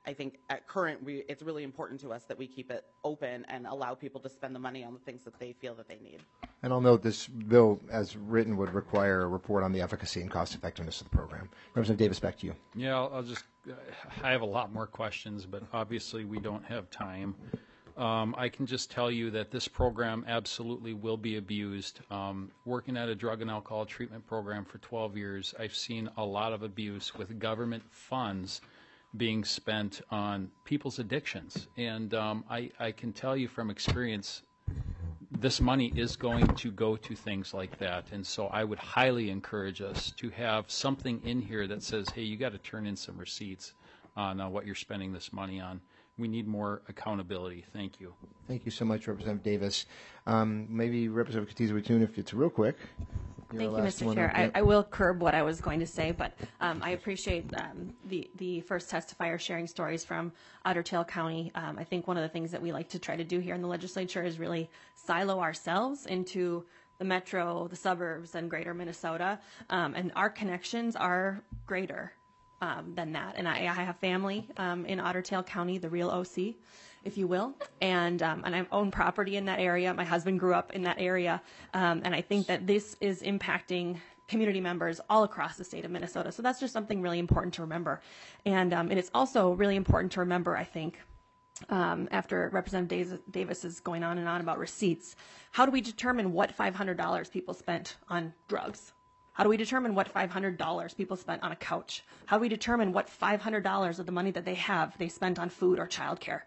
N: I think at current, it's really important to us that we keep it open and allow people to spend the money on the things that they feel that they need.
A: And I'll note this bill, as written, would require a report on the efficacy and cost effectiveness of the program. Representative Davis, back to you.
T: Yeah, I'll just, I have a lot more questions, but obviously we don't have time. I can just tell you that this program absolutely will be abused. Working at a drug and alcohol treatment program for 12 years, I've seen a lot of abuse with government funds being spent on people's addictions. And I can tell you from experience, this money is going to go to things like that. And so I would highly encourage us to have something in here that says, hey, you got to turn in some receipts on what you're spending this money on. We need more accountability. Thank you.
A: Thank you so much, Representative Davis. Maybe Representative Katiza-Watun, if it's real quick.
J: Thank you, Mr. Chair. I will curb what I was going to say, but I appreciate the first testifier sharing stories from Otter Tail County. I think one of the things that we like to try to do here in the legislature is really silo ourselves into the metro, the suburbs, and greater Minnesota, and our connections are greater than that. And I have family in Otter Tail County, the real OC, if you will, and I own property in that area. My husband grew up in that area, and I think that this is impacting community members all across the state of Minnesota. So that's just something really important to remember. And it's also really important to remember, I think, after Representative Davis is going on and on about receipts, how do we determine what $500 people spent on drugs? How do we determine what $500 people spent on a couch? How do we determine what $500 of the money that they spent on food or childcare?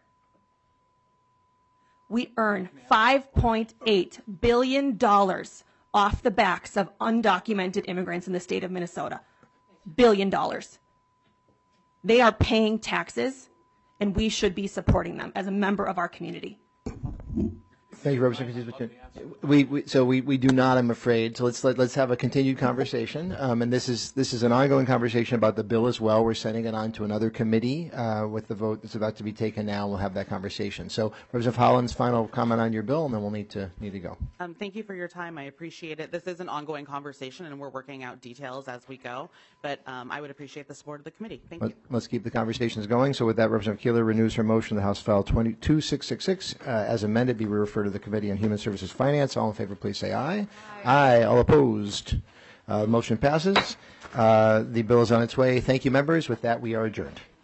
J: We earn $5.8 billion off the backs of undocumented immigrants in the state of Minnesota. $1 billion. They are paying taxes, and we should be supporting them as a member of our community.
A: Thank you, Representative Katiza-Watun. We do not, I'm afraid. So let's have a continued conversation. And this is an ongoing conversation about the bill as well. We're sending it on to another committee with the vote that's about to be taken now. We'll have that conversation. So Representative Hollins, final comment on your bill, and then we'll need to go.
N: Thank you for your time. I appreciate it. This is an ongoing conversation, and we're working out details as we go. But I would appreciate the support of the committee. Thank you.
A: Let's keep the conversations going. So with that, Representative Keeler renews her motion. The House File 22666 as amended be referred to the Committee on Human Services Finance. All in favor, please say aye. Aye. All opposed. Motion passes. The bill is on its way. Thank you, members. With that, we are adjourned.